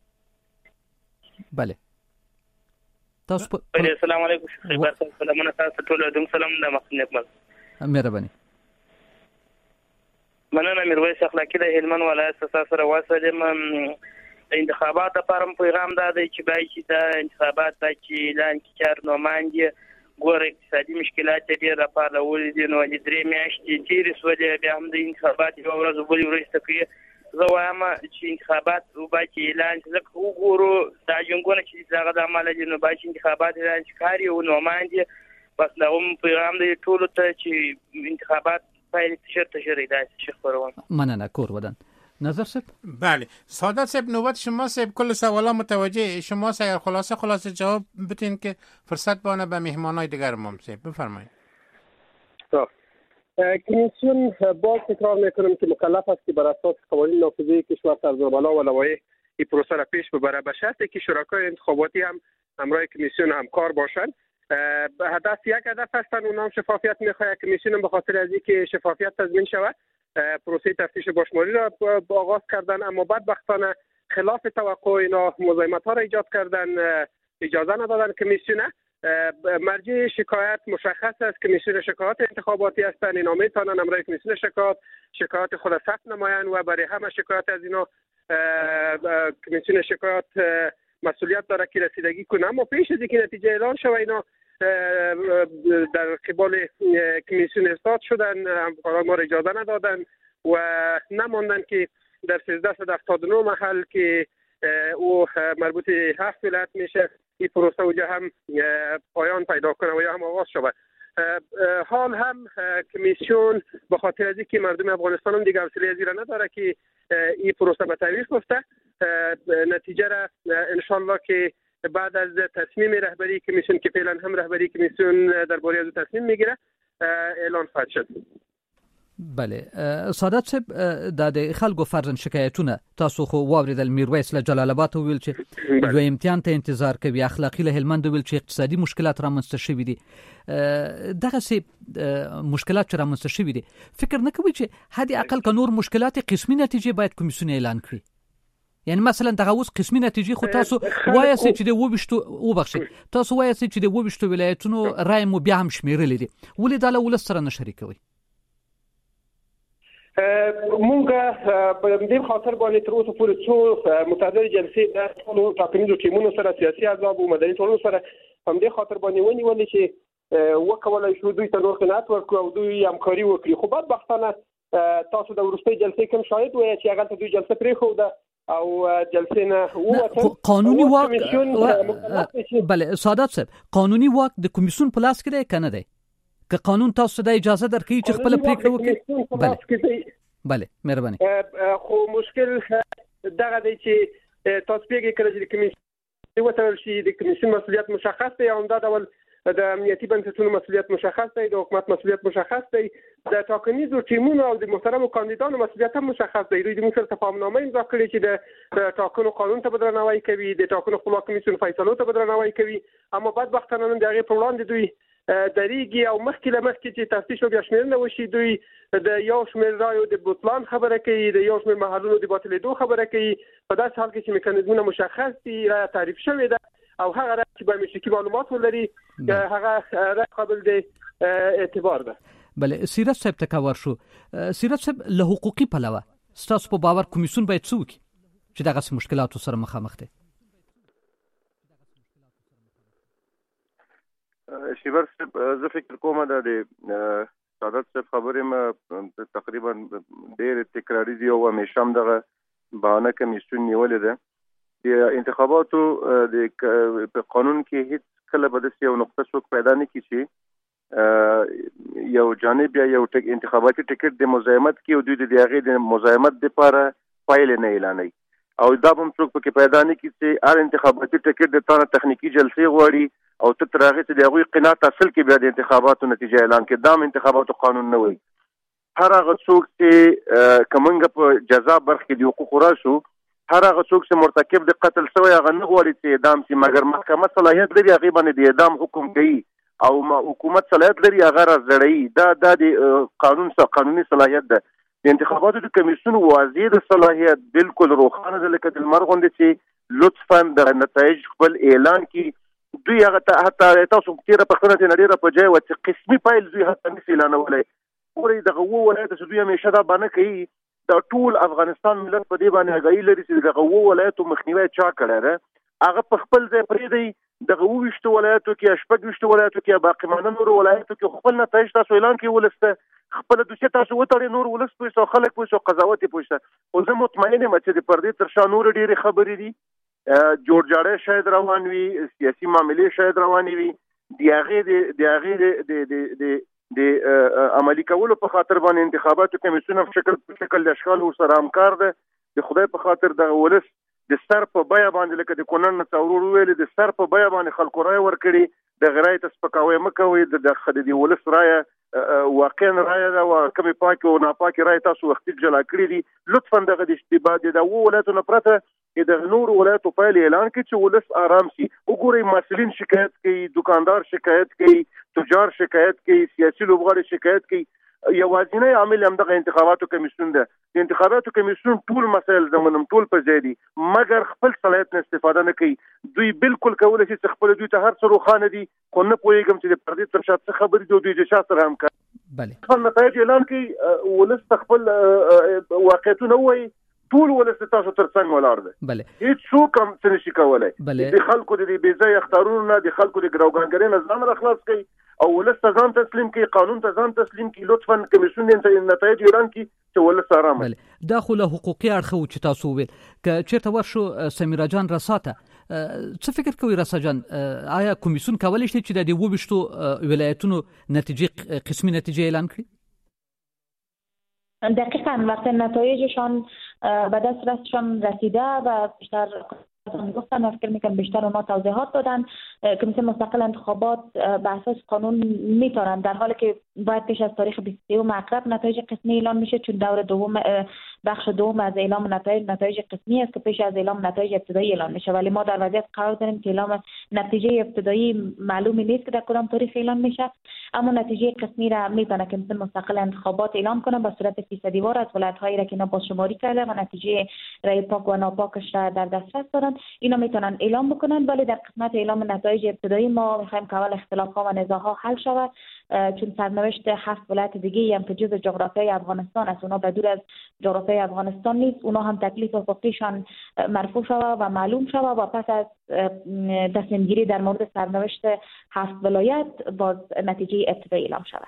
بله. تاسو السلام علیکم. خیبر صاحب سلامونه تاسو ټول دوم سلام د مخنیک مل. مهرباني. مننه میرویس اخلاقی د هلمند ولایت سره واسلم. انتخابات لپاره پیغام دادی چې باید چې د انتخابات چې اعلان کړي نو مانځي ګور اقتصادي مشکلات ډېر راپارول دي. نو د 3 میاشتې تیرې سولې بیا هم د انتخابات یو ورځ بل ورځ کوي. زه وایم چې انتخابات باید اعلان شي. ځکه وګورو دا جنګونه چې دغه د عمل دي نو باید انتخابات اعلان کړي او نو مانځي. بس دا هم پیغام دی ټول ته چې انتخابات پایل تشریح داشت شیخ پروان. مننه کور ودان. نظر صاحب. بله سعادت صاحب نوبت شما صاحب کل سوالا متوجه شما اگر خلاصه جواب بتین که فرصت بانه به مهمانای دیگر ما صاحب بفرمایید. کمیسیون باز تکرار میکنم که مکلف است که بر اساس قوانین نافذه کشور سرزنبالا و لوایح این پروسه را پیش ببره به شرطی که شرکای انتخاباتی هم همراه کمیسیون همکار باشند. هدف یک هدف هستند، اونها هم شفافیت میخواهد. کمیسیون به خاطر از اینکه شفافیت تضمین شود پروسه تفتیش باشماری را آغاز کردن، اما بدبختانه خلاف توقع اینا مزاحمت ها را ایجاد کردن، اجازه ندادن کمیسیون. مرجع شکایت مشخص است، کمیسیون شکایات انتخاباتی هستند. اینا میتونن امرای کمیسیون شکایات خود ثبت نمایند و برای همه شکایت از اینا کمیسیون شکایات مسئولیت داره که رسیدگی کنه. اما پیش از اینکه نتیجه اعلان شود اینا در قبال کمیسیون استاد شدن، همکاران ما را اجازه ندادن و نماندن که در 1379 محل که او مربوط 7 ولایت میشه این پروسه اونجا هم پایان پیدا کنه و یا هم آغاز شود. حال هم کمیسیون به خاطر از اینکه مردم افغانستان هم دیگه حوصله از این نداره که این پروسه به تعویق افته، نتیجه را انشالله که بعد از تصمیم رهبری کمیسیون که فعلا هم رهبری کمیسیون درباره از تصمیم میگیره اعلان خواهد شد. بله سعادت صاحب د خلکو فرضاً شکایتونه تاسو خو واوریدل. میرویس له جلال آباد ویل چې دوی امتحان ته انتظار کوي، اخلاقی له هلمند ویل چې اقتصادي مشکلات رامنځته شوي دي. دغه سي مشکلات چې رامنځته شوي دي فکر نه کوي چې حد اقل که نور مشکلات قسمي نتیجه باید کمیسیون اعلان کړي؟ یعنی مثلا دغه اوس قسمي نتیجه خو تاسو وایسئ چې د تاسو وایسئ چې د 22 ولایتونو رای مو بیا هم شمیرلې دي، ولې دا له ولس سره نه شریکوي؟ مونږ په دې خاطر باندې تر اوسه پورې څو متعدد جلسې د ټولو ټاکنیزو ټیمونو سره، سیاسي احزاب او مدني ټولنو سره هم دې خاطر باندې ونیولې چې وکولای شو دوی ته نور قناعت ورکړو او دوی همکاري وکړي. خو بدبختانه تاسو د وروستۍ جلسې کوم شاهد وایي چې هغه ته دوی جلسه پرېښوده او جلسې نه ووتل. قانوني واک بله سعادت صاحب، قانوني واک د کمیسیون په لاس کې دی که نه دی؟ که قانون تاسو د اجازه درکړي چې خپل پریکړه وکړي؟ بله مهرباني. خو مشکل دغه دی چې تاسو پیږئ کله چې د کمیسیون وتړل شي د کمیسیون مسؤلیت مشخص دی، او همدا ډول د امنیتي بنسټونو مسؤلیت مشخص دی، د حکومت مسؤلیت مشخص دی، د ټاکنیزو ټیمونو او د محترمو کاندیدانو مسؤلیت هم مشخص دی. دوی د موږ سره تفاهمنامه امضا کړې چې د ټاکنو قانون ته به درناوی کوي، د ټاکنو خپلواک کمیسیون فیصلو ته به درناوی کوي. اما بدبختانه نن د هغې په وړاندې دوی دریږي او مخکې له مخکې چې تفتیش او بیا شمېرنه وشي دوی د یو شمېر رایو د بطلان خبره کوي، د یو شمېر محلونو د باطلېدو خبره کوي، په داسې حال کې چې میکانیزمونه مشخص دي، رایه تعریف شوې ده او هغه رایه چې بایومټریکي معلومات ولري هغه رایه قابل د اعتبار ده. بله سیرت صاحب ته کور شو. سیرت صاحب له حقوقي پلوه ستاسو په باور کمیسیون باید څه وکړي چې دغسې مشکلاتو سره مخامخ دی؟ شیبر صاحب زه فکر کوم د سعادت صاحب خبرې ما تقریبا ډېر تکراري دي او همیشه هم دغه بهانه کمیسیون نیولې ده. د انتخاباتو په قانون کې هیڅ کله به داسې یو نقطه څوک پیدا نه کړي چې یو جانب یا یو انتخاباتي ټکټ د مزاحمت کې او دوی د هغې د مزاحمت دپاره پایلې نه اعلانوي، او دا به هم څوک پکې پیدا نه کړي چې هر انتخاباتي ټکټ د تا نه تخنیکي جلسې غواړي او ته تر هغې چې د هغوی قناعت حاصل کړي بیا د انتخاباتو نتیجه اعلان کړي. دا هم انتخاباتو قانون نه وایي. هر هغه څوک چې که موږ په جزا برخه کې د حقوقو راشو، هر هغه څوک چې مرتکب د قتل شوی هغه نه غواړي چې اعدام شي، مګر محکمه صلاحیت لري هغې باندې د اعدام حکم کوي او حکومت صلاحیت لري هغه راځړوي. دا د قانوني صلاحیت ده. د انتخاباتو د کمیسیون واضح د صلاحیت بالکل روښانه ده لکه د لمر غوندې چې لطفا د نتایج خپل اعلان کړي. دوی هغه ته حتی تاسو تېره پوښتنه ترې نه ډېره په ځای وه چې قسمي پایل دوی حتی نشي اعلانولی. ګورئ دغه 7 ولایته چې دوی همیشه دا بانه کوي، دا ټول افغانستان ملت په دې باندې اګاهي لري چې دغه 7 ولایتو مخنیوی چا کړی ده. هغه په خپل ځای پرېږدئ، دغه 26 ولایتو کې یا 26 ولایتو کې یا باقیمانه نورو ولایتو کې خپل نتایج تاسو اعلان کړئ، ولس ته خپله دوسیه تاسو وتړئ، نور ولس پوه شي او خلک پوه شي او قضاوت یې پوه شي. خو زه مطمئن یم چې د پردې تر شا نورې ډېرې خبرې دي، جوړجاړی شاید روان وي، سیاسي معاملې شاید روانې وي، د هغې د عملي کولو په خاطر باندې انتخاباتو کمیسیون په شکل د اشکال ورسره همکار ده. د خدای په خاطر دغه ولس د سر په بیه باندې لکه د کونړ نه څاورور وویلې د سر په بیه باندې خلکو رایه ورکړي، د غرای ته سپکاوی مکوي د ولس رایه واقعا رایه ده او کومه پاکه او ناپاکه رایه تاسو وختي جلا کړی دي. لطفا دغه د اشتباه دي د ولایتونو پرته د نور ولایتو په اعلان کې چې ولس آرام شي. وګورئ مسؤلین شکایت کوي، دکاندار شکایت کوي، تجار شکایت کوي، سیاسي لوبغاړي شکایت کوي. یوازینی عامل هم دغه انتخاباتو کمیسیون ده. د انتخاباتو کمیسیون ټول مسایل زمونږ ټول په ځای دي، مګر خپل صلاحیت نه استفاده نه کوي. دوی بالکل کولای شي چې خپل دوی ته هر څه روښانه دي، خو نه پوهېږم چې د پردي تر شا څه خبرې دي، دوی د شا سره هم کوي. خپل نتایج اعلان کوي، ولس خپل واقعیتونه وایي، ټول ولس تاسو تر څنګ ولاړ دی. هیڅ څوک هم څه نشي کولی. د خلکو د بې ځایه اخطارونو نه، د خلکو د ګروګانګرۍ نه ځان راخلاص کوي او ولس ته ځان تسلیم کړي، قانون ته ځان تسلیم کړي. لطفا کمیسیون نتایج اعلان کړي چې ولس آرام وي. دا خو له حقوقي اړخه چې تاسو ویل که چیرته ورشو سمیرا جان رساته څه فکر کوي رسا جان؟ آیا کمیسیون کولی شي چې د دې 22 ولایتونو نتیجه قسمی نتیجه اعلان کړي؟ دقیقاً وقتی نتایجشان به دسترسشان رسیده و بیشتر گفتن و فکر میکنم بیشتر اونا توضیحات دادن، کمیسیون مستقل انتخابات به اساس قانون میتونن، در حالی که باید پیش از تاریخ 23 اکتبر نتایج قسمی اعلان میشه، چون دور دوم بخش دوم از اعلام نتایج قسمی است که پیش از اعلام نتایج ابتدایی اعلان میشه. ولی ما در وضعیت قرار داریم که اعلام نتیجه ابتدایی معلومی نیست که در کدام تاریخ اعلان میشه، اما نتیجه قسمی را میتونه کمیسیون مستقل انتخابات اعلام کنه به صورت فیصدی وار از ولایت‌هایی را که اینا بازشماری کرده و نتیجه رای پاک و ناپاکش را در دسترس دارن، اینا میتونن اعلام بکنن. ولی در قسمت اعلام نتایج ابتدایی ما میخوایم که اول اختلاف‌ها و نزاع‌ها حل شود، چون سرنوشت 7 ولایت دیگه هم که جزء جغرافیای افغانستان است، اونا بدور از جغرافیای افغانستان نیست، اونا هم تکلیف حقوقیشان مرفوع شود و معلوم شود و پس از تصمیم گیری در مورد سرنوشت 7 ولایت باز نتیجه ابتدایی اعلام شود.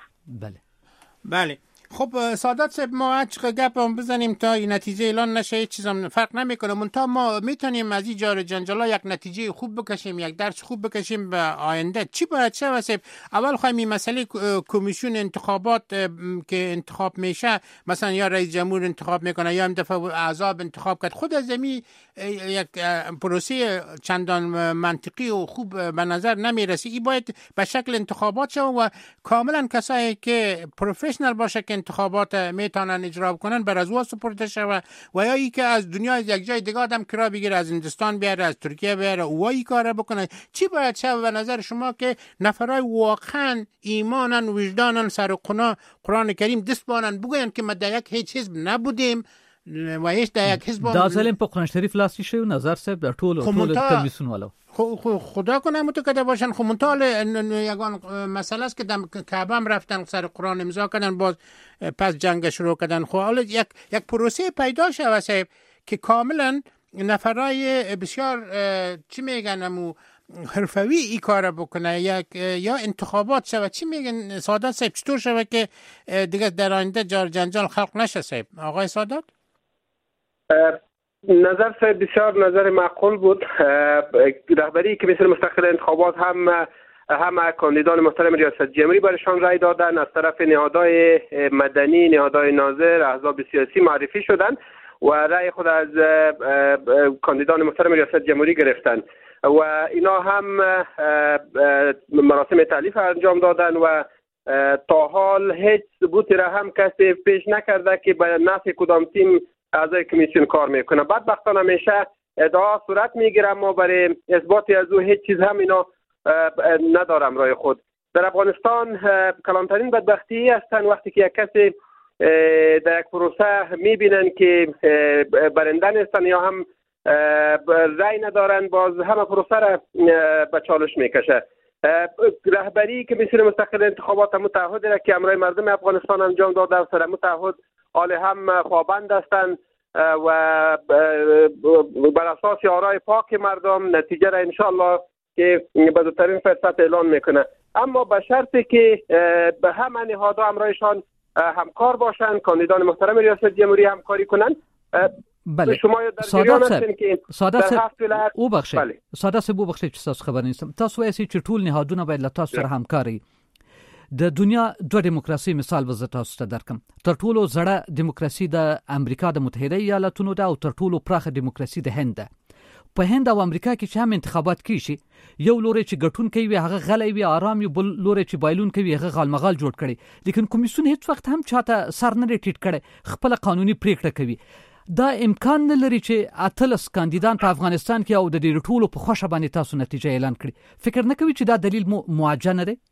بله. خب سادات صاحب، ما عشق گپ هم بزنیم تا این نتیجه اعلان نشه، هیچ چیز هم فرق نمیکنه، منتها ما میتونیم از این جار جنجالا یک نتیجه خوب بکشیم، یک درس خوب بکشیم به آینده. چی باید شه صاحب؟ اول خواهیم این مسئله کمیسیون انتخابات که انتخاب میشه، مثلا یا رئیس جمهور انتخاب میکنه یا هم دفعه اعضاب انتخاب کرد، خود از زمین یک پروسه چندان منطقی و خوب به نظر نمیرسی. این باید به شکل انتخابات شه و کاملا کسایی که پروفشنال باشه که انتخابات میتونن اجرا کنن بر از سپرده شوه، و یا ای که از دنیا یک جای دیگه آدم کرا بگیره، از هندوستان بیاره، از ترکیه بیاره، وای کار بکنه. چی باید شه به نظر شما که نفرای واقعا ایمانن، وجدانن، سر قرآن کریم دست بانن، بگوین که ما در یک هیچ حزب نبودیم و هیچ در یک حزب دا ظلم په قرآن شریف لاسی شو نظر صاحب در ټول کمیسیون والا خدا کنه متکده باشن. خب منطال یگان مسئله است که دم کعبه هم رفتن سر قرآن امضا کردن، باز پس جنگ شروع کردن. خب حالا یک پروسه پیدا شود صاحب که کاملا نفرای بسیار چی میگن امو حرفوی ای کار بکنه، یا انتخابات شود. چی میگن سادات صاحب؟ چطور شود که دیگه در آینده جار جنجال خلق نشه صاحب؟ آقای سادات نظر صاحب بسیار نظر معقول بود. رهبری کمیسیون مستقل انتخابات هم کاندیدان محترم ریاست جمهوری برشان رای دادن، از طرف نهادهای مدنی، نهادهای ناظر، احزاب سیاسی معرفی شدن و رای خود از کاندیدان محترم ریاست جمهوری گرفتن و اینا هم مراسم تألیف انجام دادن و تا حال هیچ ثبوتی را هم کسی پیش نکرده که به نفع کدام تیم اعضای کمیسیون کار میکنه. بدبختانه همیشه ادعا صورت میگیره، اما برای اثباتی از او هیچ چیز هم اینا ندارم رای خود. در افغانستان کلانترین بدبختی هستن وقتی که یک کسی در یک پروسه میبینن که برنده نیستن یا هم رای ندارن، باز همه پروسه را به چالش میکشه. رهبری کمیسیون مستقل انتخابات متعهد را که امرای مردم افغانستان انجام داده و سر متعهد حال هم خوابند هستند و بر اساس آرای پاک مردم نتیجه را انشاءالله که به زودترین فرصت اعلان میکنه، اما به شرطی که به همه نهادها امرایشان همکار باشن، کاندیدان محترم ریاست جمهوری همکاری کنن. بله. شما در جریان هستین که در هفت ولایت ساده سه بوبخشي چې تاسو خبر نیستم، تاسو وایئ چې ټول نهادونه باید له تاسو سره همکاري. د دنیا دوه دیموکراسي مثال به زه تاسو ته درکم. تر ټولو زړه دیموکراسي د امریکا د متحده ایالاتونو ده او تر ټولو پراخه دیموکراسي د هند ده. په هند او امریکا کې چې هم انتخابات کیږي یو لوري چې ګټون کوي هغه غلې وي آرام وي، بل لوري چې بایلون کوي هغه غالمغال جوړ کړي، لیکن کمیسیون هیڅ وخت هم چاته سر نه ټیټ کړي، خپل قانوني پریکړه کوي. دا امکان نه لري چې اتلس کاندیدان په افغانستان کې او د دې ټولو په خوښه باندې تاسو نتیجه اعلان کړي. فکر نه کوي چې دا دلیل معجن دی؟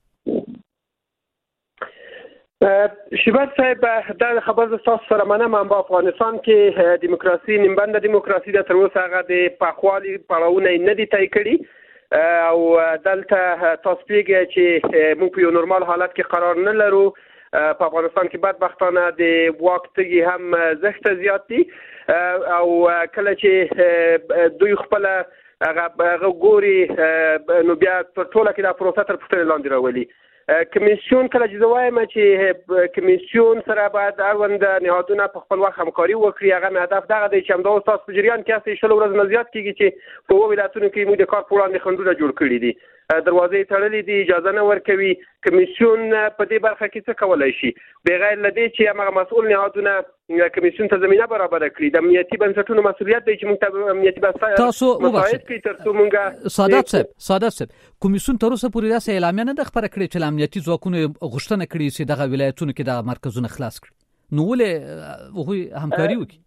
شیبت صاحب دا خبر تاسو سره منم. په افغانستان کې دیموکراسي نیمبند دیموکراسي د تر اوسه هغه د پخوالي پړاوونه نه دي طی کړي او دلته تاسو پیږي چې موږ په یو نورمال حالت کې قرار نه لرو. په افغانستان کې بدبختانه د واک تږي هم زښت زیات دي او کله چې دوی خپل هغه ګوري نو بیا په ټوله کې دا پروسه تر پوښتنې لاندې راولي. کمیسیون کله چې وایم چې کمیسیون سره باید اړوند نهادونه په خپل وخت همکاري وکړي، هغه هدف دغه دی چې همدا اوس تاسو په جریان کې هستئ 10 ورځې نه زیات کېږي چې په ولایتونو کې موږ د کار په وړاندې خنډونه جوړ کړي دي، دروازې تړلې دي، اجازه نه ورکوي. کمیسیون په دې برخه کې څه کولی شي بغیر له دې چې هغه مسؤل نهادونه کمیسیون ته زمینه برابره کړي؟ د امنیتي بنسټونو مسؤلیت دی چې موږ ته امنیتي مساعد کړي ترڅو موږ سادات صاحب کمیسیون تر اوسه پورې داسې اعلامیه نه ده خپره کړې چې امنیتي ځواکونو غوښتنه کړې چې دغه ولایتونو کې د مرکزونه خلاص کړي، نو ولې هغوی همکاري وکړي؟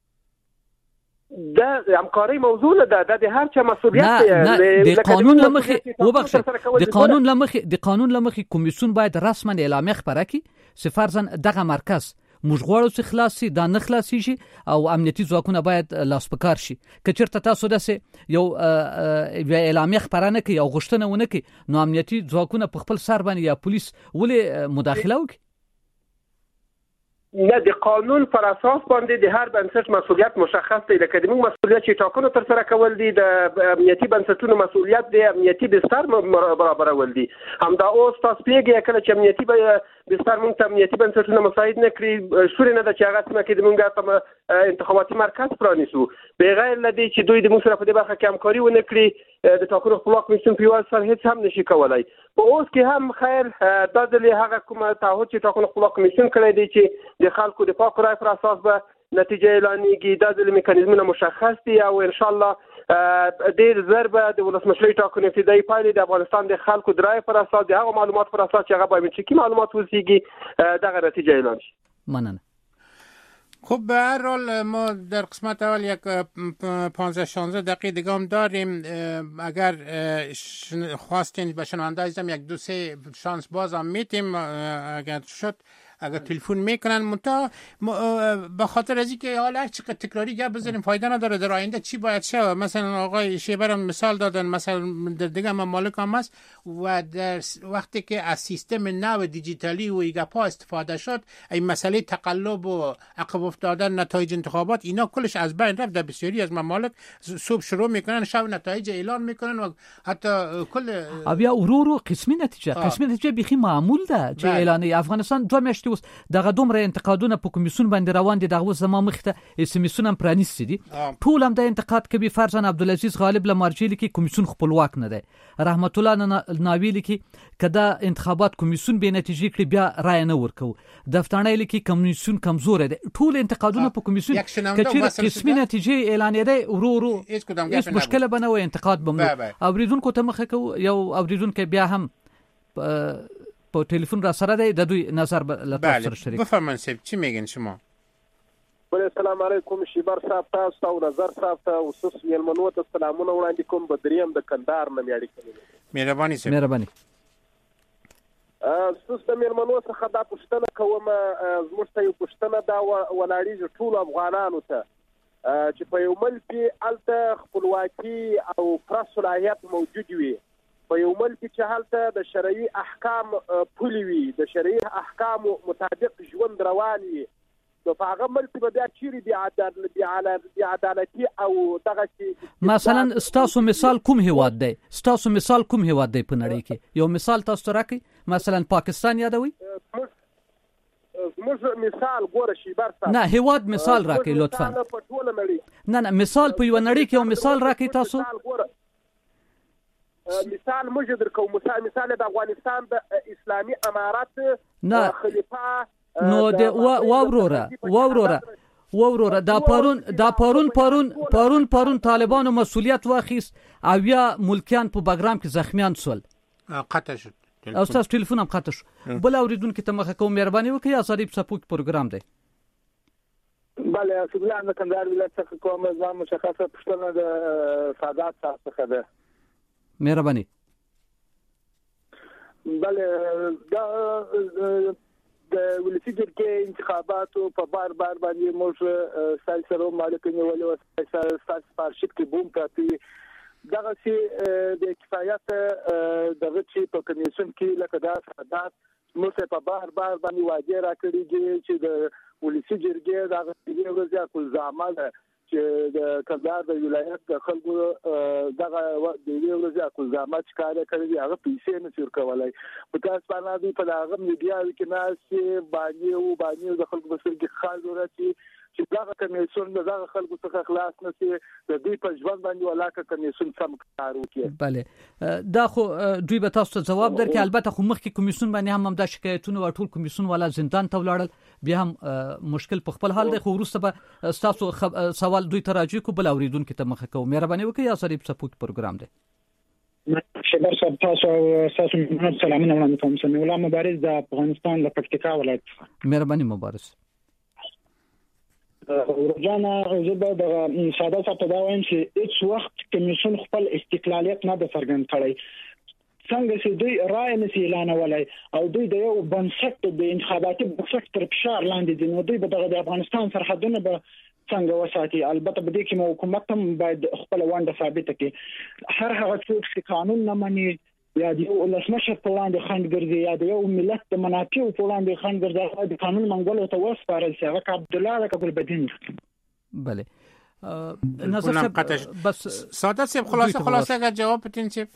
دا همکاري موضوع نه ده، د هر چا مسؤلیت دی. د قانون لمخې وبخښه د قانون لمخې کمیسیون باید رسما اعلامیه خپره کړي چې فرضاً دغه مرکز موږ غواړو چې خلاص شي، دا نه خلاصيږي او امنیتي ځواکونه باید لاس په کار شي. که چېرته تاسو داسې یو اعلامیه خپره نه کړي او غوښتنه ونه کړي نو امنیتي ځواکونه په خپل سر باندې یا پولیس ولې مداخله وکړي؟ نه، د قانون پر اساس باندې د هر بنسټ مسؤلیت مشخص دی. لکه د موږ مسؤلیت چې ټاکنو تر سره کول دي، د امنیتي بنسټونو مسؤلیت دی امنیتي بستر برابرول دي. همدا اوس تاسو پیږي کله چې امنیتي بستر موږ ته امنیتي بنسټونه مساعد نه کړي، شوري نه ده چې هغه څنګه کې د موږ انتخاباتي مرکز پرانیسو بغیر له دې چې دوی د موږ سره په دې برخه کې همکاري ونه کړي. د ټاکنو خپلواک کمیسیون په یوه سر هیڅ هم نشي کولای. په اوس کې هم خیر دا ځلې هغه کومه تعهد چې ټاکنو خپلواک کمیسیون کړی دی چې د خلکو د پاک رای پر اساس به نتیجه اعلانېږي، دا ځلې میکانیزمونه مشخص دي او انشاءالله ډېر زر به د ولسمشرۍ ټاکنې ابتدایي پایلې د افغانستان د خلکو د رای پر اساس د هغو معلومات پر اساس چې هغه بایومټریکي معلومات وزیږي دغه نتیجه اعلان شي. مننه. خب به هر حال ما در قسمت اول یک 15-16 دقیقه دیگه هم داریم. اگر خواستین به شنونده عزیزم 1-2-3 شانس باز هم میتیم اگر شد اگر تلفن میکنن منتها به خاطر از اینکه حالا هر چقدر تکراری گپ بزنیم فایده نداره. در آینده چی باید شه؟ مثلا آقای شیبر هم مثال دادن، مثلا در دیگه ممالک هم هست و در وقتی که از سیستم نو دیجیتالی و ایگپا استفاده شد این مسئله تقلب و عقب افتادن نتایج انتخابات اینا کلش از بین رفت. در بسیاری از ممالک صبح شروع میکنن شب نتایج اعلان میکنن و حتی کل بیا ورو قسمی نتیجه بخی معمول ده چې اعلان افغانستان 2 میاشتې اوس دغه دومره انتقادونه په کمیسیون باندې روان دي، دغه زما مخته اسمیسون هم پرانیستی دي، ټول هم د انتقاد کوي. فرزان عبدالعزیز غالب لمارجیل کې کمیسیون خپلواک نه دی، رحمت الله ناویل کې کدا انتخابات کمیسیون به نتیجې کړي بیا رای نه ورکو، دفترنۍ کې کمیسیون کمزور دی. ټول انتقادونه په کمیسیون کې قسمی نتیجه اعلان دی ورو هیڅ مشکل بنه و انتقاد بمو اوریدونکو ته مخه کو. یو اوریدونکو بیا هم په تلفن را سره دی، د دوی نظر لطف سره شریک. بفرمایید صاحب چی میگین شما؟ السلام علیکم شیبر صاحب، تاسو او نظر صاحب ته خصوص یلمنو ته سلامونه وړاندې کوم. بدریم د کندهار نه میاړي کوي. مهرباني صاحب. مهرباني. خصوص د یلمنو څخه دا پوښتنه کوم، زموږ ته یو پوښتنه دا ولاړیږي ټول افغانانو ته چې په یو ملک کې الته خپلواکي او پرس صلاحیت موجود وي، په یو ملک چې هلته د شرعي احکام پلي وي، د شرعي احکام مطابق ژوند روان وي، نو په هغه ملک به بیا چیرې بې عدالتي او دغه مثلا ستاسو مثال کوم هیواد دی؟ ستاسو مثال کوم هیواد دی په نړۍ کې؟ یو مثال تاسو راکړئ، مثلا پاکستان یادوي؟ زموږ مثال ګوره شیبر صاحب، نه هیواد مثال راکړئ لطفا. نه مثال په یو نړۍ کې یو مثال راکړئ تاسو. مثال موږ درکو مثال د افغانستان د اسلامي امارات خلیفہ نو د واوروره وروره دا پارون طالبانو مسؤلیت واخیست او یا ملکیان په بګرام کې زخمیان سول قطع شد او تاسو ټلیفون هم قطع شو. بل اوریدونکو ته مخه کوم مهرباني وکړئ آزادی پسپوک پروګرام دی. بله اسد الله د کندهار ولایت څخه کوم ځم مشخصه پښتنه د سادات څخه ده. مهرباني. بله دا د ولسی جرګې انتخاباتو په بار باندې موږ سلسله مالک نیولې او سپارښت کې بوم کاپی دغه چې د کفایت دغه چې په کمیسیون کې لکه دا سادات موږ په بار باندې واجب راکړي چې د ولسی جرګې دغه د ورځې کلزامه ده چې د کندهار د ولایت د خلکو دغه د ورځې کلزامه چې کار کوي هغه پیسې نه تیر کولای په تاسو باندې په هغه میډیا کې ناس باندې د خلکو په سر کې خال ورته چې دغه کمیسیون دغه خلکو څخه خلاص نشي د دوی په ژوند باندې ولاکه کمیسیون سم کار وکړي. بله دا خو دوی به تاسو ته جواب درکړي. البته خو مخکې کمیسیون باندې هم د شکایتونو او ټول کمیسیون والا زندان ته ولاړل بیا هم مشکل په خپل حال دی خو وروسته به تاسو سوال دوی ته راځي کو بل اوریدونکو ته مخه کوم مهرباني وکړئ آزادی پسپوک پروګرام دی. شبر صاحب تاسو سلامونه وړاندې کوم. سمي الله مبارز د افغانستان د پکتیکا ولایت. مهرباني مبارز. ورجانا زه د ساده صاحب ته دا وایم چې هیڅ وخت کمیسیون خپل استقلالیت نه د څرګند کړی څنګه چې دوی رائے نشي اعلانولای او دوی د یو بنسټ د انتخاباتي بنسټ تر فشار لاندې دي نو دوی به د افغانستان سرحدونه به څنګه وساتي. البته به دې کې حکومت هم باید خپل ونډه ثابته کړي. هر هغه څوک چې قانون نه مني یا د یو ولسمشر په وړاندې خنډ ګرځي یا د یو ملت د منافعو په وړاندې خنډ ګرځي د قانون منګولو ته وسپارل شي هغه عبدالله کابل بدین. بله ناصر صاحب بس سادات صاحب خلاصه اگر جواب بدین چه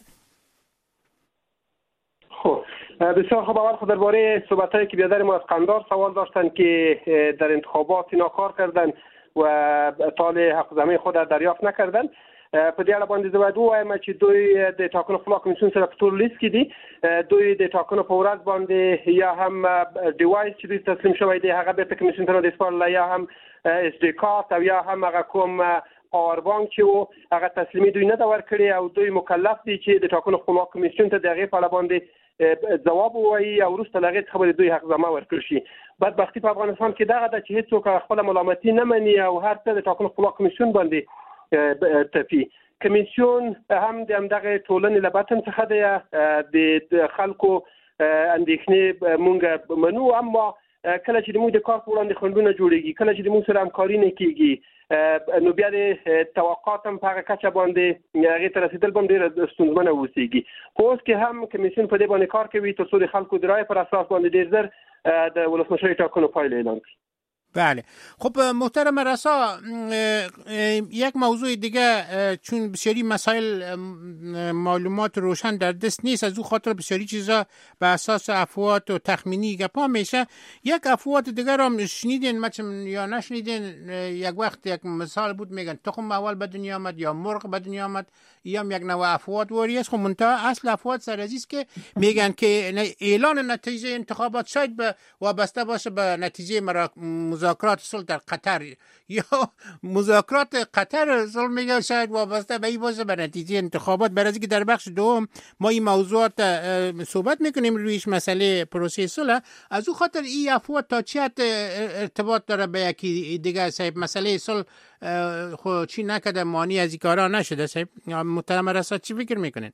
بسیار خوب. اول خود درباره صحبتایی که بیادر ما از قندار سوال داشتن که در انتخابات اینا کار کردن و طال حق زمین خود دریافت نکردن. په دې اړه باندې زه باید ووایم چې دوی د ټاکنو خپلواک کمیسیون سره په ټول لیست کې دي. دوی د ټاکنو په ورځ باندې یا هم ډیوایس چې دوی تسلیم شوی دی هغه بیرته کمیسیون ته د سپارل یا هم اس ډي کارت او یا هم هغه کوم پاور بانک چې هغه تسلیمي دوی نه دا ورکړي او دوی مکلف دي چې د ټاکنو خپلواک کمیسیون ته د هغې په اړه باندې جواب ووایي او وروسته له هغې څخه به دوی حقزامه ورکړل شي. بدبختي په افغانستان کې دغه ده چې هېڅوک خپله ملامتي نه مني او هر څه د ټاکنو خپلواک کمیسیون باندې تپي. کمیسیون هم د همدغه ټولنې له بطن څخه دی د خلکو اندېښنې مونږ منو اما کله چې د موږ د کار په وړاندې خنډونه جوړېږي کله چې د موږ سره همکاري نه کېږي نو بیا د توقعات هم په هغه کچه باندې هغې ته رسېدل به هم ډېره ستونزمنه واوسېږي. خو اوس کې هم کمیسیون په دې باندې کار کوي تر څو د خلکو د رایې پر اساس باندې ډېر زر د ولسمشرۍ ټاکنو پایله اعلان کړي. بله خب محترم رسا یک موضوع دیگه چون بسیاری مسائل معلومات روشن در دست نیست از او خاطر بسیاری چیزا به اساس افواهات و تخمینی گپا میشه. یک افواهات دیگه رو شنیدین یا نشنیدین؟ یک وقت یک مثال بود میگن تخم اول به دنیا آمد یا مرغ به دنیا آمد یا یک نوع افواهات واری است. خب منتها اصل افواهات سرعزیز که میگن که اعلان نتیجه انتخابات شاید وابسته باشه به نتیجه مذاکرات صلح در قطر یا مذاکرات قطر صلح میگه شاید وابسته به این باشه به نتیجه انتخابات. برای اینکه در بخش دوم ما این موضوعات صحبت میکنیم رویش مسئله پروسه صلح از او خاطر این افواه تا چه ارتباط داره به یکی دیگه صاحب مسئله صلح خود چی نکده مانی از این کارا نشده صاحب محترم رسا چی فکر میکنین؟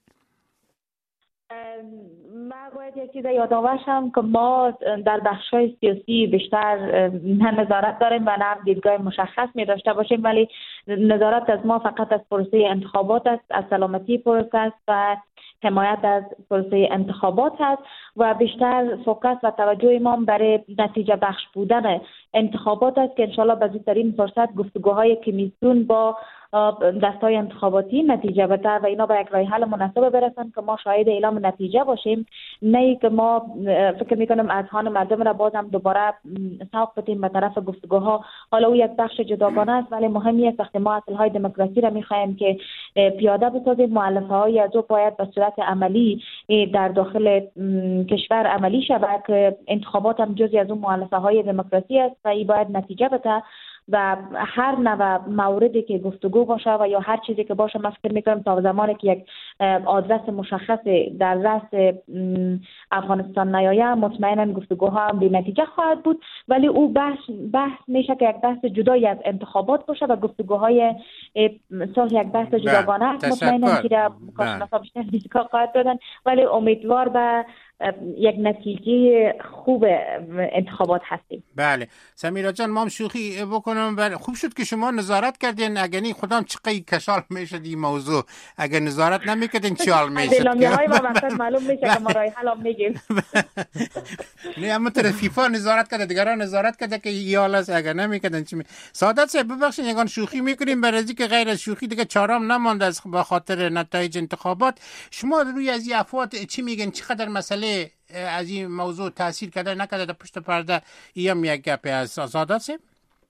من باید یک چیز یادآورشم که ما در بخش‌های سیاسی بیشتر نه نظارت داریم و نه دیدگاه مشخص می داشته باشیم ولی نظارت از ما فقط از پروسه انتخابات است از سلامتی پروسه است و حمایت از پروسه انتخابات است و بیشتر فوکس و توجه ما برای نتیجه بخش بودن انتخابات است که انشالله به زودترین فرصت گفتگوهای کمیسیون با دستای انتخاباتی نتیجه بده و اینا به یک راه حل مناسب برسن که ما شاهد اعلام نتیجه باشیم نه ای که ما فکر میکنم اذهان مردم را بازم دوباره سوق بدیم به طرف گفتگوها. حالا او یک بخش جداگانه است ولی مهمی است وقتی ما اصلهای دموکراسی را میخواهیم که پیاده بسازیم مؤلفه های از او باید به صورت عملی در داخل کشور عملی شود که انتخابات هم جزئی از اون مؤلفه های دموکراسی است و این باید نتیجه بده و هر نوع موردی که گفتگو باشه و یا هر چیزی که باشه، من فکر میکنم تا زمانی که یک آدرس مشخص در رأس افغانستان نیاید مطمئنا گفتگوها هم بی نتیجه خواهد بود، ولی او بحث میشه که یک بحث جدایی از انتخابات باشه و گفتگوهای صلح یک بحث جداگانه است. مطمئنا که در کارشناسا بیشتر دیدگاه خواهد دادن، ولی امیدوار به یک نتیجه خوب انتخابات هستیم. بله سمیرا جان، ما شوخی بکنم و خوب شد که شما نظارت کردین، اگر نه خودم چقی کشال میشد این موضوع، اگر نظارت نمیکردین چال میشد. اعلامیه‌های ما مثلا معلوم میشه که ما راه حل میگیم. نه اما طرف فیفا نظارت کرده، دیگران نظارت کرده که یالاس، اگر نمیکردن چی سعادت صاحب ببخشید یگان شوخی میکنیم، برای اینکه غیر از شوخی دیگه چارام نمانده از به خاطر نتایج انتخابات. شما روی از این افوات چی میگن؟ چقدر مسئله از این موضوع تاثیر کرده نکرده در پشت پرده؟ ایم یک گپی از سعادت صاحب.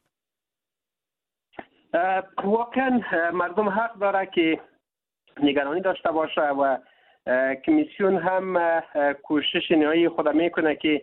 واقعا مردم حق داره که نگرانی داشته باشه و کمیسیون هم کوشش نهایی خود میکنه که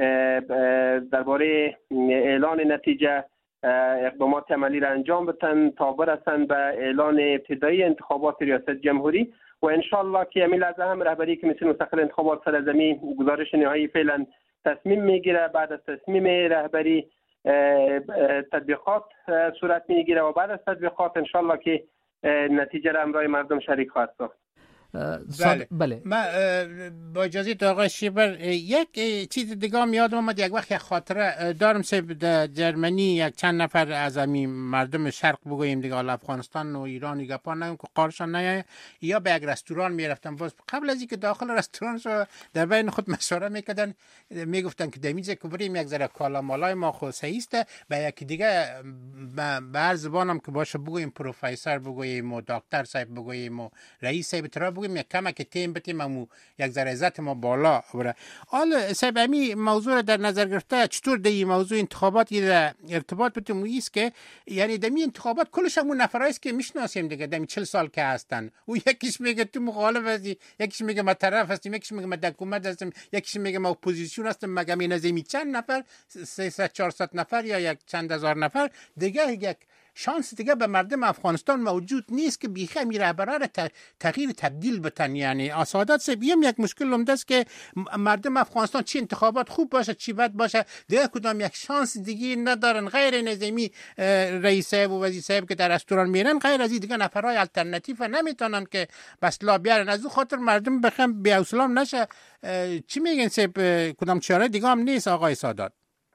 درباره اعلان نتیجه اقدامات عملی را انجام بدن تا برسن به اعلان ابتدایی انتخابات ریاست جمهوری و انشالله که همین لحظه هم رهبری کمیسیون مستقل انتخابات سرزمین گزارش نهایی فعلا تصمیم میگیره. بعد از تصمیم رهبری تطبیقات صورت میگیره و بعد از تطبیقات انشالله که نتیجه را همراه مردم شریک خواهد ساخت. بله. من با اجازه آقای شیبر یک چیز دیگه هم یادم اومد. یک وقت یک خاطره دارم در جرمنی یک چند نفر از همین مردم شرق بگوییم دیگه، افغانستان و ایران گپا نگیم که قارشان نیایه، یا به یک رستوران میرفتن، باز قبل از اینکه داخل رستوران شو در بین خود مشوره میکردن، میگفتن که دمیزه که بریم یک ذره کالا مالای ما خود صحیحه، به یک دیگه به هر زبانم که باشه بگوییم پروفسور بگوییم و دکتر صاحب بگوییم و رئیس صاحب بگوییم، یک کمک تیم بتیم امو یک ذره عزت ما بالا بره. حالا صاحب همین موضوع رو در نظر گرفته چطور در این موضوع انتخابات ارتباط بتیم است که یعنی دمی انتخابات کلش همون نفرایی است که میشناسیم دیگه، دمی 40 سال که هستن، و یکیش میگه تو مخالف هستی، یکیش میگه ما طرف هستیم، یکیش میگه ما در حکومت هستیم، یکیش میگه ما اپوزیسیون هستیم، مگه می نزدیک چند نفر 300 400 نفر یا یک چند هزار نفر دیگه، یک شانس دیگه به مردم افغانستان موجود نیست که بیخی می رهبرا را تغییر تبدیل بتن. یعنی سعادت صاحب یک مشکل عمده است که مردم افغانستان چی انتخابات خوب باشه چی بد باشه دیگه کدام یک شانس دیگه ندارن غیر نظامی رئیس صاحب و وزیر صاحب که در رستوران میرن، غیر از این دیگه نفرای الټرناتیو نمیتونن که بس لا بیارن. از اون خاطر مردم بخم بی حوصله نشه. چی میگن صاحب؟ کدام چاره دیگه هم نیست آقای سادات؟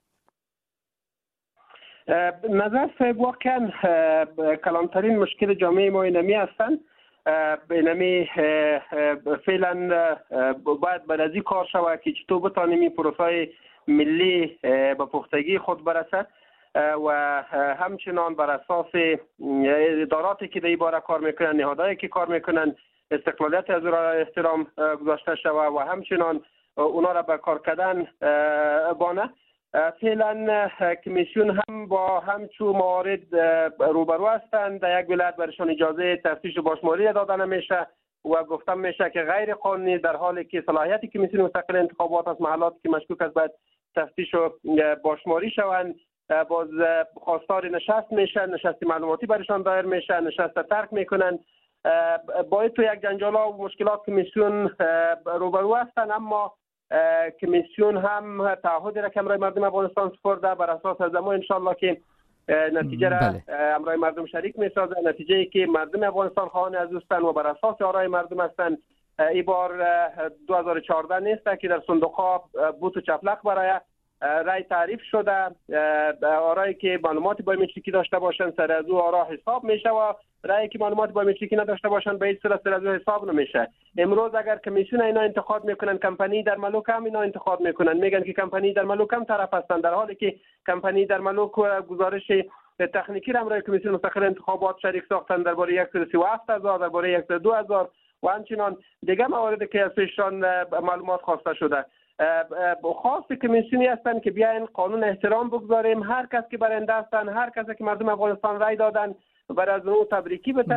نظر صاحب واقعا کلانترین مشکل جامعه ما اینمی هستند. اینمی فعلا باید برازی کار شود که چطور بتانیم این پروسای ملی به پختگی خود برسد و همچنان بر اساس اداراتی که در این باره کار میکنن، نهادهایی که کار میکنن، استقلالیت از را احترام گذاشته شود و همچنان اونا را به کار کردن بانه. فعلا کمیسیون هم با همچون موارد روبرو هستند. در یک ولایت برشان اجازه تفتیش باشماری داده نمیشه و گفتم میشه که غیر قانونی، در حالی که صلاحیت کمیسیون مستقل انتخابات از محلات که مشکوک است باید تفتیش و باشماری شوند. باز خواستار نشست میشه، نشست معلوماتی برشان دایر میشه، نشست ترک میکنن. باید تو یک جنجال و مشکلات کمیسیون روبرو هستند، اما کمیسیون هم تعهد را که امرای مردم افغانستان سپرده، بر اساس از ما انشالله که نتیجه را امرای مردم شریک میسازه، نتیجه ای که مردم افغانستان خواهان از هستند و بر اساس آرای مردم هستند. این بار 2014 نیست که در صندوق‌ها بوت و چپلق برای رای تعریف شده، آرایی که معلومات بایومتریکی داشته باشن سر از او آرا حساب میشه و رایی که معلومات بایومتریکی نداشته باشن به هیچ صورت سر از او حساب نمیشه. امروز اگر کمیسیون اینا انتخاب میکنن، کمپانی در ملوک هم اینا انتخاب میکنن، میگن که کمپانی در ملوک هم طرف هستن، در حالی که کمپانی در ملوک گزارش تکنیکی را امرای کمیسیون مستقل انتخابات شریک ساختن درباره 137,000 درباره 102,000 و همچنان دیگه مواردی که از پیشان معلومات خواسته شده. خاص کمیسیونی هستند که بیاین قانون احترام بگذاریم، هر کس که برنده هستن، هر کس که مردم افغانستان رای دادن برای از اون تبریکی بدن.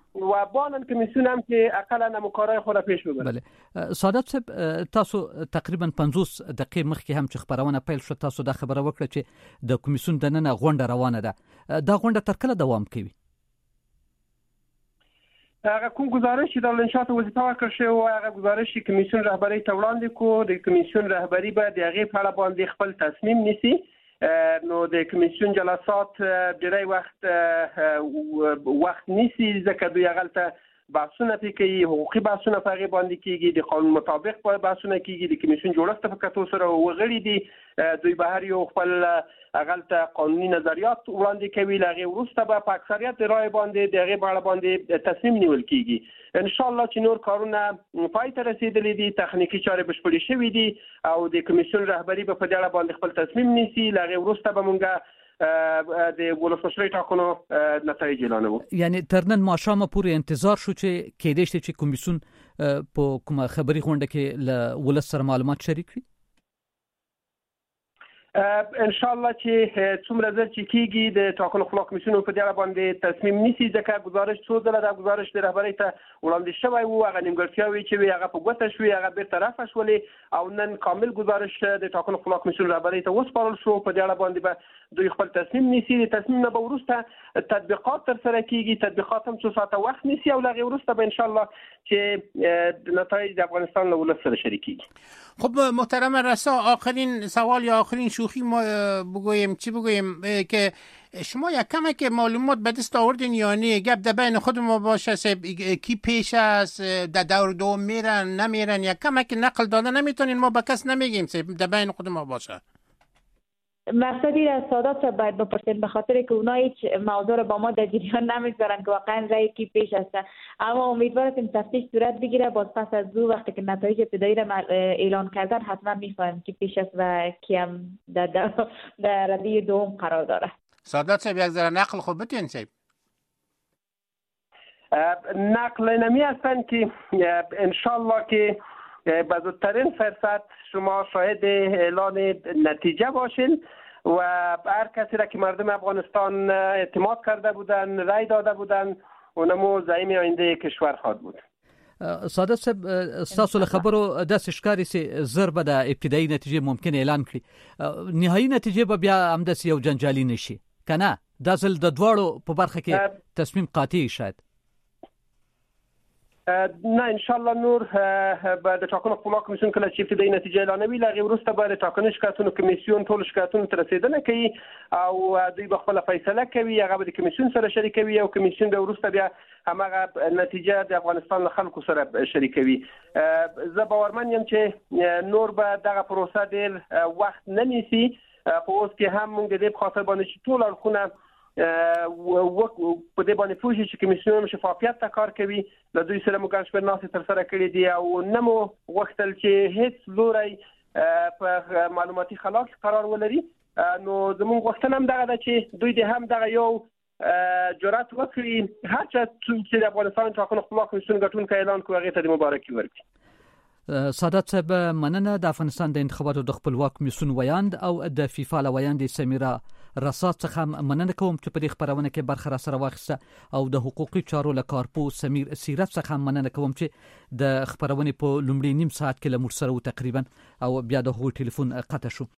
و بانن کمیسیون هم که اقلا نموکارای خود پیش ببرد. بله سعادت صاحب تاسو تقریبا 50 دقیقې مخکې هم چې خبرونه پیل شو تاسو دا خبره وکړه چې د کمیسیون د نن غونډه روانه ده. دا غونډه تر کله دوام کوي؟ هغه کوم گزارش چې د انشاءات وظیفه ورکړل شوی و هغه گزارش کمیسیون رهبری ته وړاندې کو. د کمیسیون رهبری به د هغې په اړه باندې خپل تصمیم نیسي. نو د کمیسیون جلسات ډیری وخت نیسي ځکه دوی هغلته بحثونه پې کوي، حقوقي بحثونه په هغې باندې کېږي، د قانون مطابق بحثونه کېږي، د کمیسیون جوړښت په کتو سره وغړي دي دوی به هر یو خپل هغلته قانوني نظریات وړاندې کوي. له هغې وروسته به په اکثریت رایې باندې د هغې په اړه باندې تصمیم نیول کېږي. انشاءالله چې نور کارونه پای ته رسېدلي دي، تخنیکي چارې بشپړې شوي دي او د کمیسیون رهبري به په دې اړه باندې خپل تصمیم نیسي. له هغې وروسته به مونږ د ولسمشرۍ ټاکنو نتایج اعلانوو. یعنی تر نن ماښامه پورې انتظار شو چې کېدای شي چې کمیسیون په کومه خبري غونډه کې له ولس سره معلومات شریک کړي. ان شاء الله چې څومره ځل چې کېږي د ټاکنو خپلواک کمیسیون په دې اړه باندې تصمیم نیسي ځکه گزارش څو ځله د گزارش د رهبرۍ ته وړاندې شوی و، هغه نیمګړتیاوې چې وي هغه په ګوته شوې، هغه بیرته رفع شولې او نن کامل گزارش د ټاکنو خپلواک کمیسیون رهبرۍ ته وسپارل شو. په دې اړه باندې به دوی خپل تصمیم نیسي. د تصمیم نه به وروسته تطبیقات ترسره کېږي. تطبیقات هم څو ساعته وخت نیسي او له هغې وروسته به انشاءالله چې نتایج د افغانستان له ولس سره شریکېږي. خب محترم رسا، آخرین سوال یا آخرین شوخی ما بگویم چی بگویم که شما یک کمک معلومات به دست آوردین یا نه؟ گپ در بین خود ما باشه کی پیش است، در دور دوم میرن نمیرن، یک کمک نقل داده نمیتونین ما به کس نمیگیم در بین خود ما باشه؟ مقصدی از سادات باید بپرسید به خاطر که اونا هیچ موضوع رو با ما در جریان نمیگذارن که واقعا رأی کی پیش هستن، اما امیدوارم تفتیش صورت بگیره. باز پس از دو وقتی که نتایج ابتدایی رو اعلان کردن حتما میفهمیم کی پیش است و کی هم در رده دوم قرار داره. سادات صاحب یک ذره نقل خوب بتین صاحب. نقل نمی هستن که انشالله که به زودترین فرصت شما شاهد اعلان نتیجه باشین و هر کسی را که مردم افغانستان اعتماد کرده بودن، رای داده بودن، اونمو زعیم آینده کشور خواهد بود. ساده صاحب تاسو له خبرو داسې ښکاري چې زر به د ابتدایي نتیجې ممکن اعلان کړي، نهایي نتیجې به بیا همداسې یو جنجالي نشي که نه؟ دا ځل د دواړو په برخه کې تصمیم قاطعي شاید. نه انشالله نور به د ټاکنو خپلواک کمیسیون کله چې ابتدایي نتیجه اعلانوي له هغې وروسته به د ټاکنو شکایتونو کمیسیون ټولو شکایتونو ته رسېدنه کوي او دوی به خپله فیصله کوي، هغه به د کمیسیون سره شریکوي او کمیسیون به وروسته بیا همغه نتیجه د افغانستان له خلکو سره شریکوي. زه باورمن یم چې نور به دغه پروسه ډېر وخت نه نیسي. په اوس کې هم موږ د دې په خاطر باندې چې ټول اړخونه په دې باندې پوه شي چې کمیسیون شفافیت ته کار کوي. له دوی سره موږ ګڼ شمېر ناستې ترسره کړي دي او نه مو غوښتل چې هیڅ لوری په معلوماتي خلا کې قرار ولري. نو زموږ غوښتنه هم دغه ده چې دوی د هم دغه یو جرأت وکړي، هر چا چې د افغانستان ټاکنو خپلواک کمیسیون ګټونکی اعلان کړي هغې ته د مبارکي ورکړي. سادات صاحب مننه. د افغانستان د انتخاباتو د خپلواک کمیسیون ویاند او د فیفا له ویاندې سمیرا رسا څخه مننه کوم چې په دې خبرونه کې برخه را سره واخیسته او د حقوقي چارو له کارپو سمیر سیرت څخه مننه کوم چې د خبرونه په لومړي نیم ساعت کې له موږ سره و تقریبا او بیا د هغوی ټلیفون قطع شو.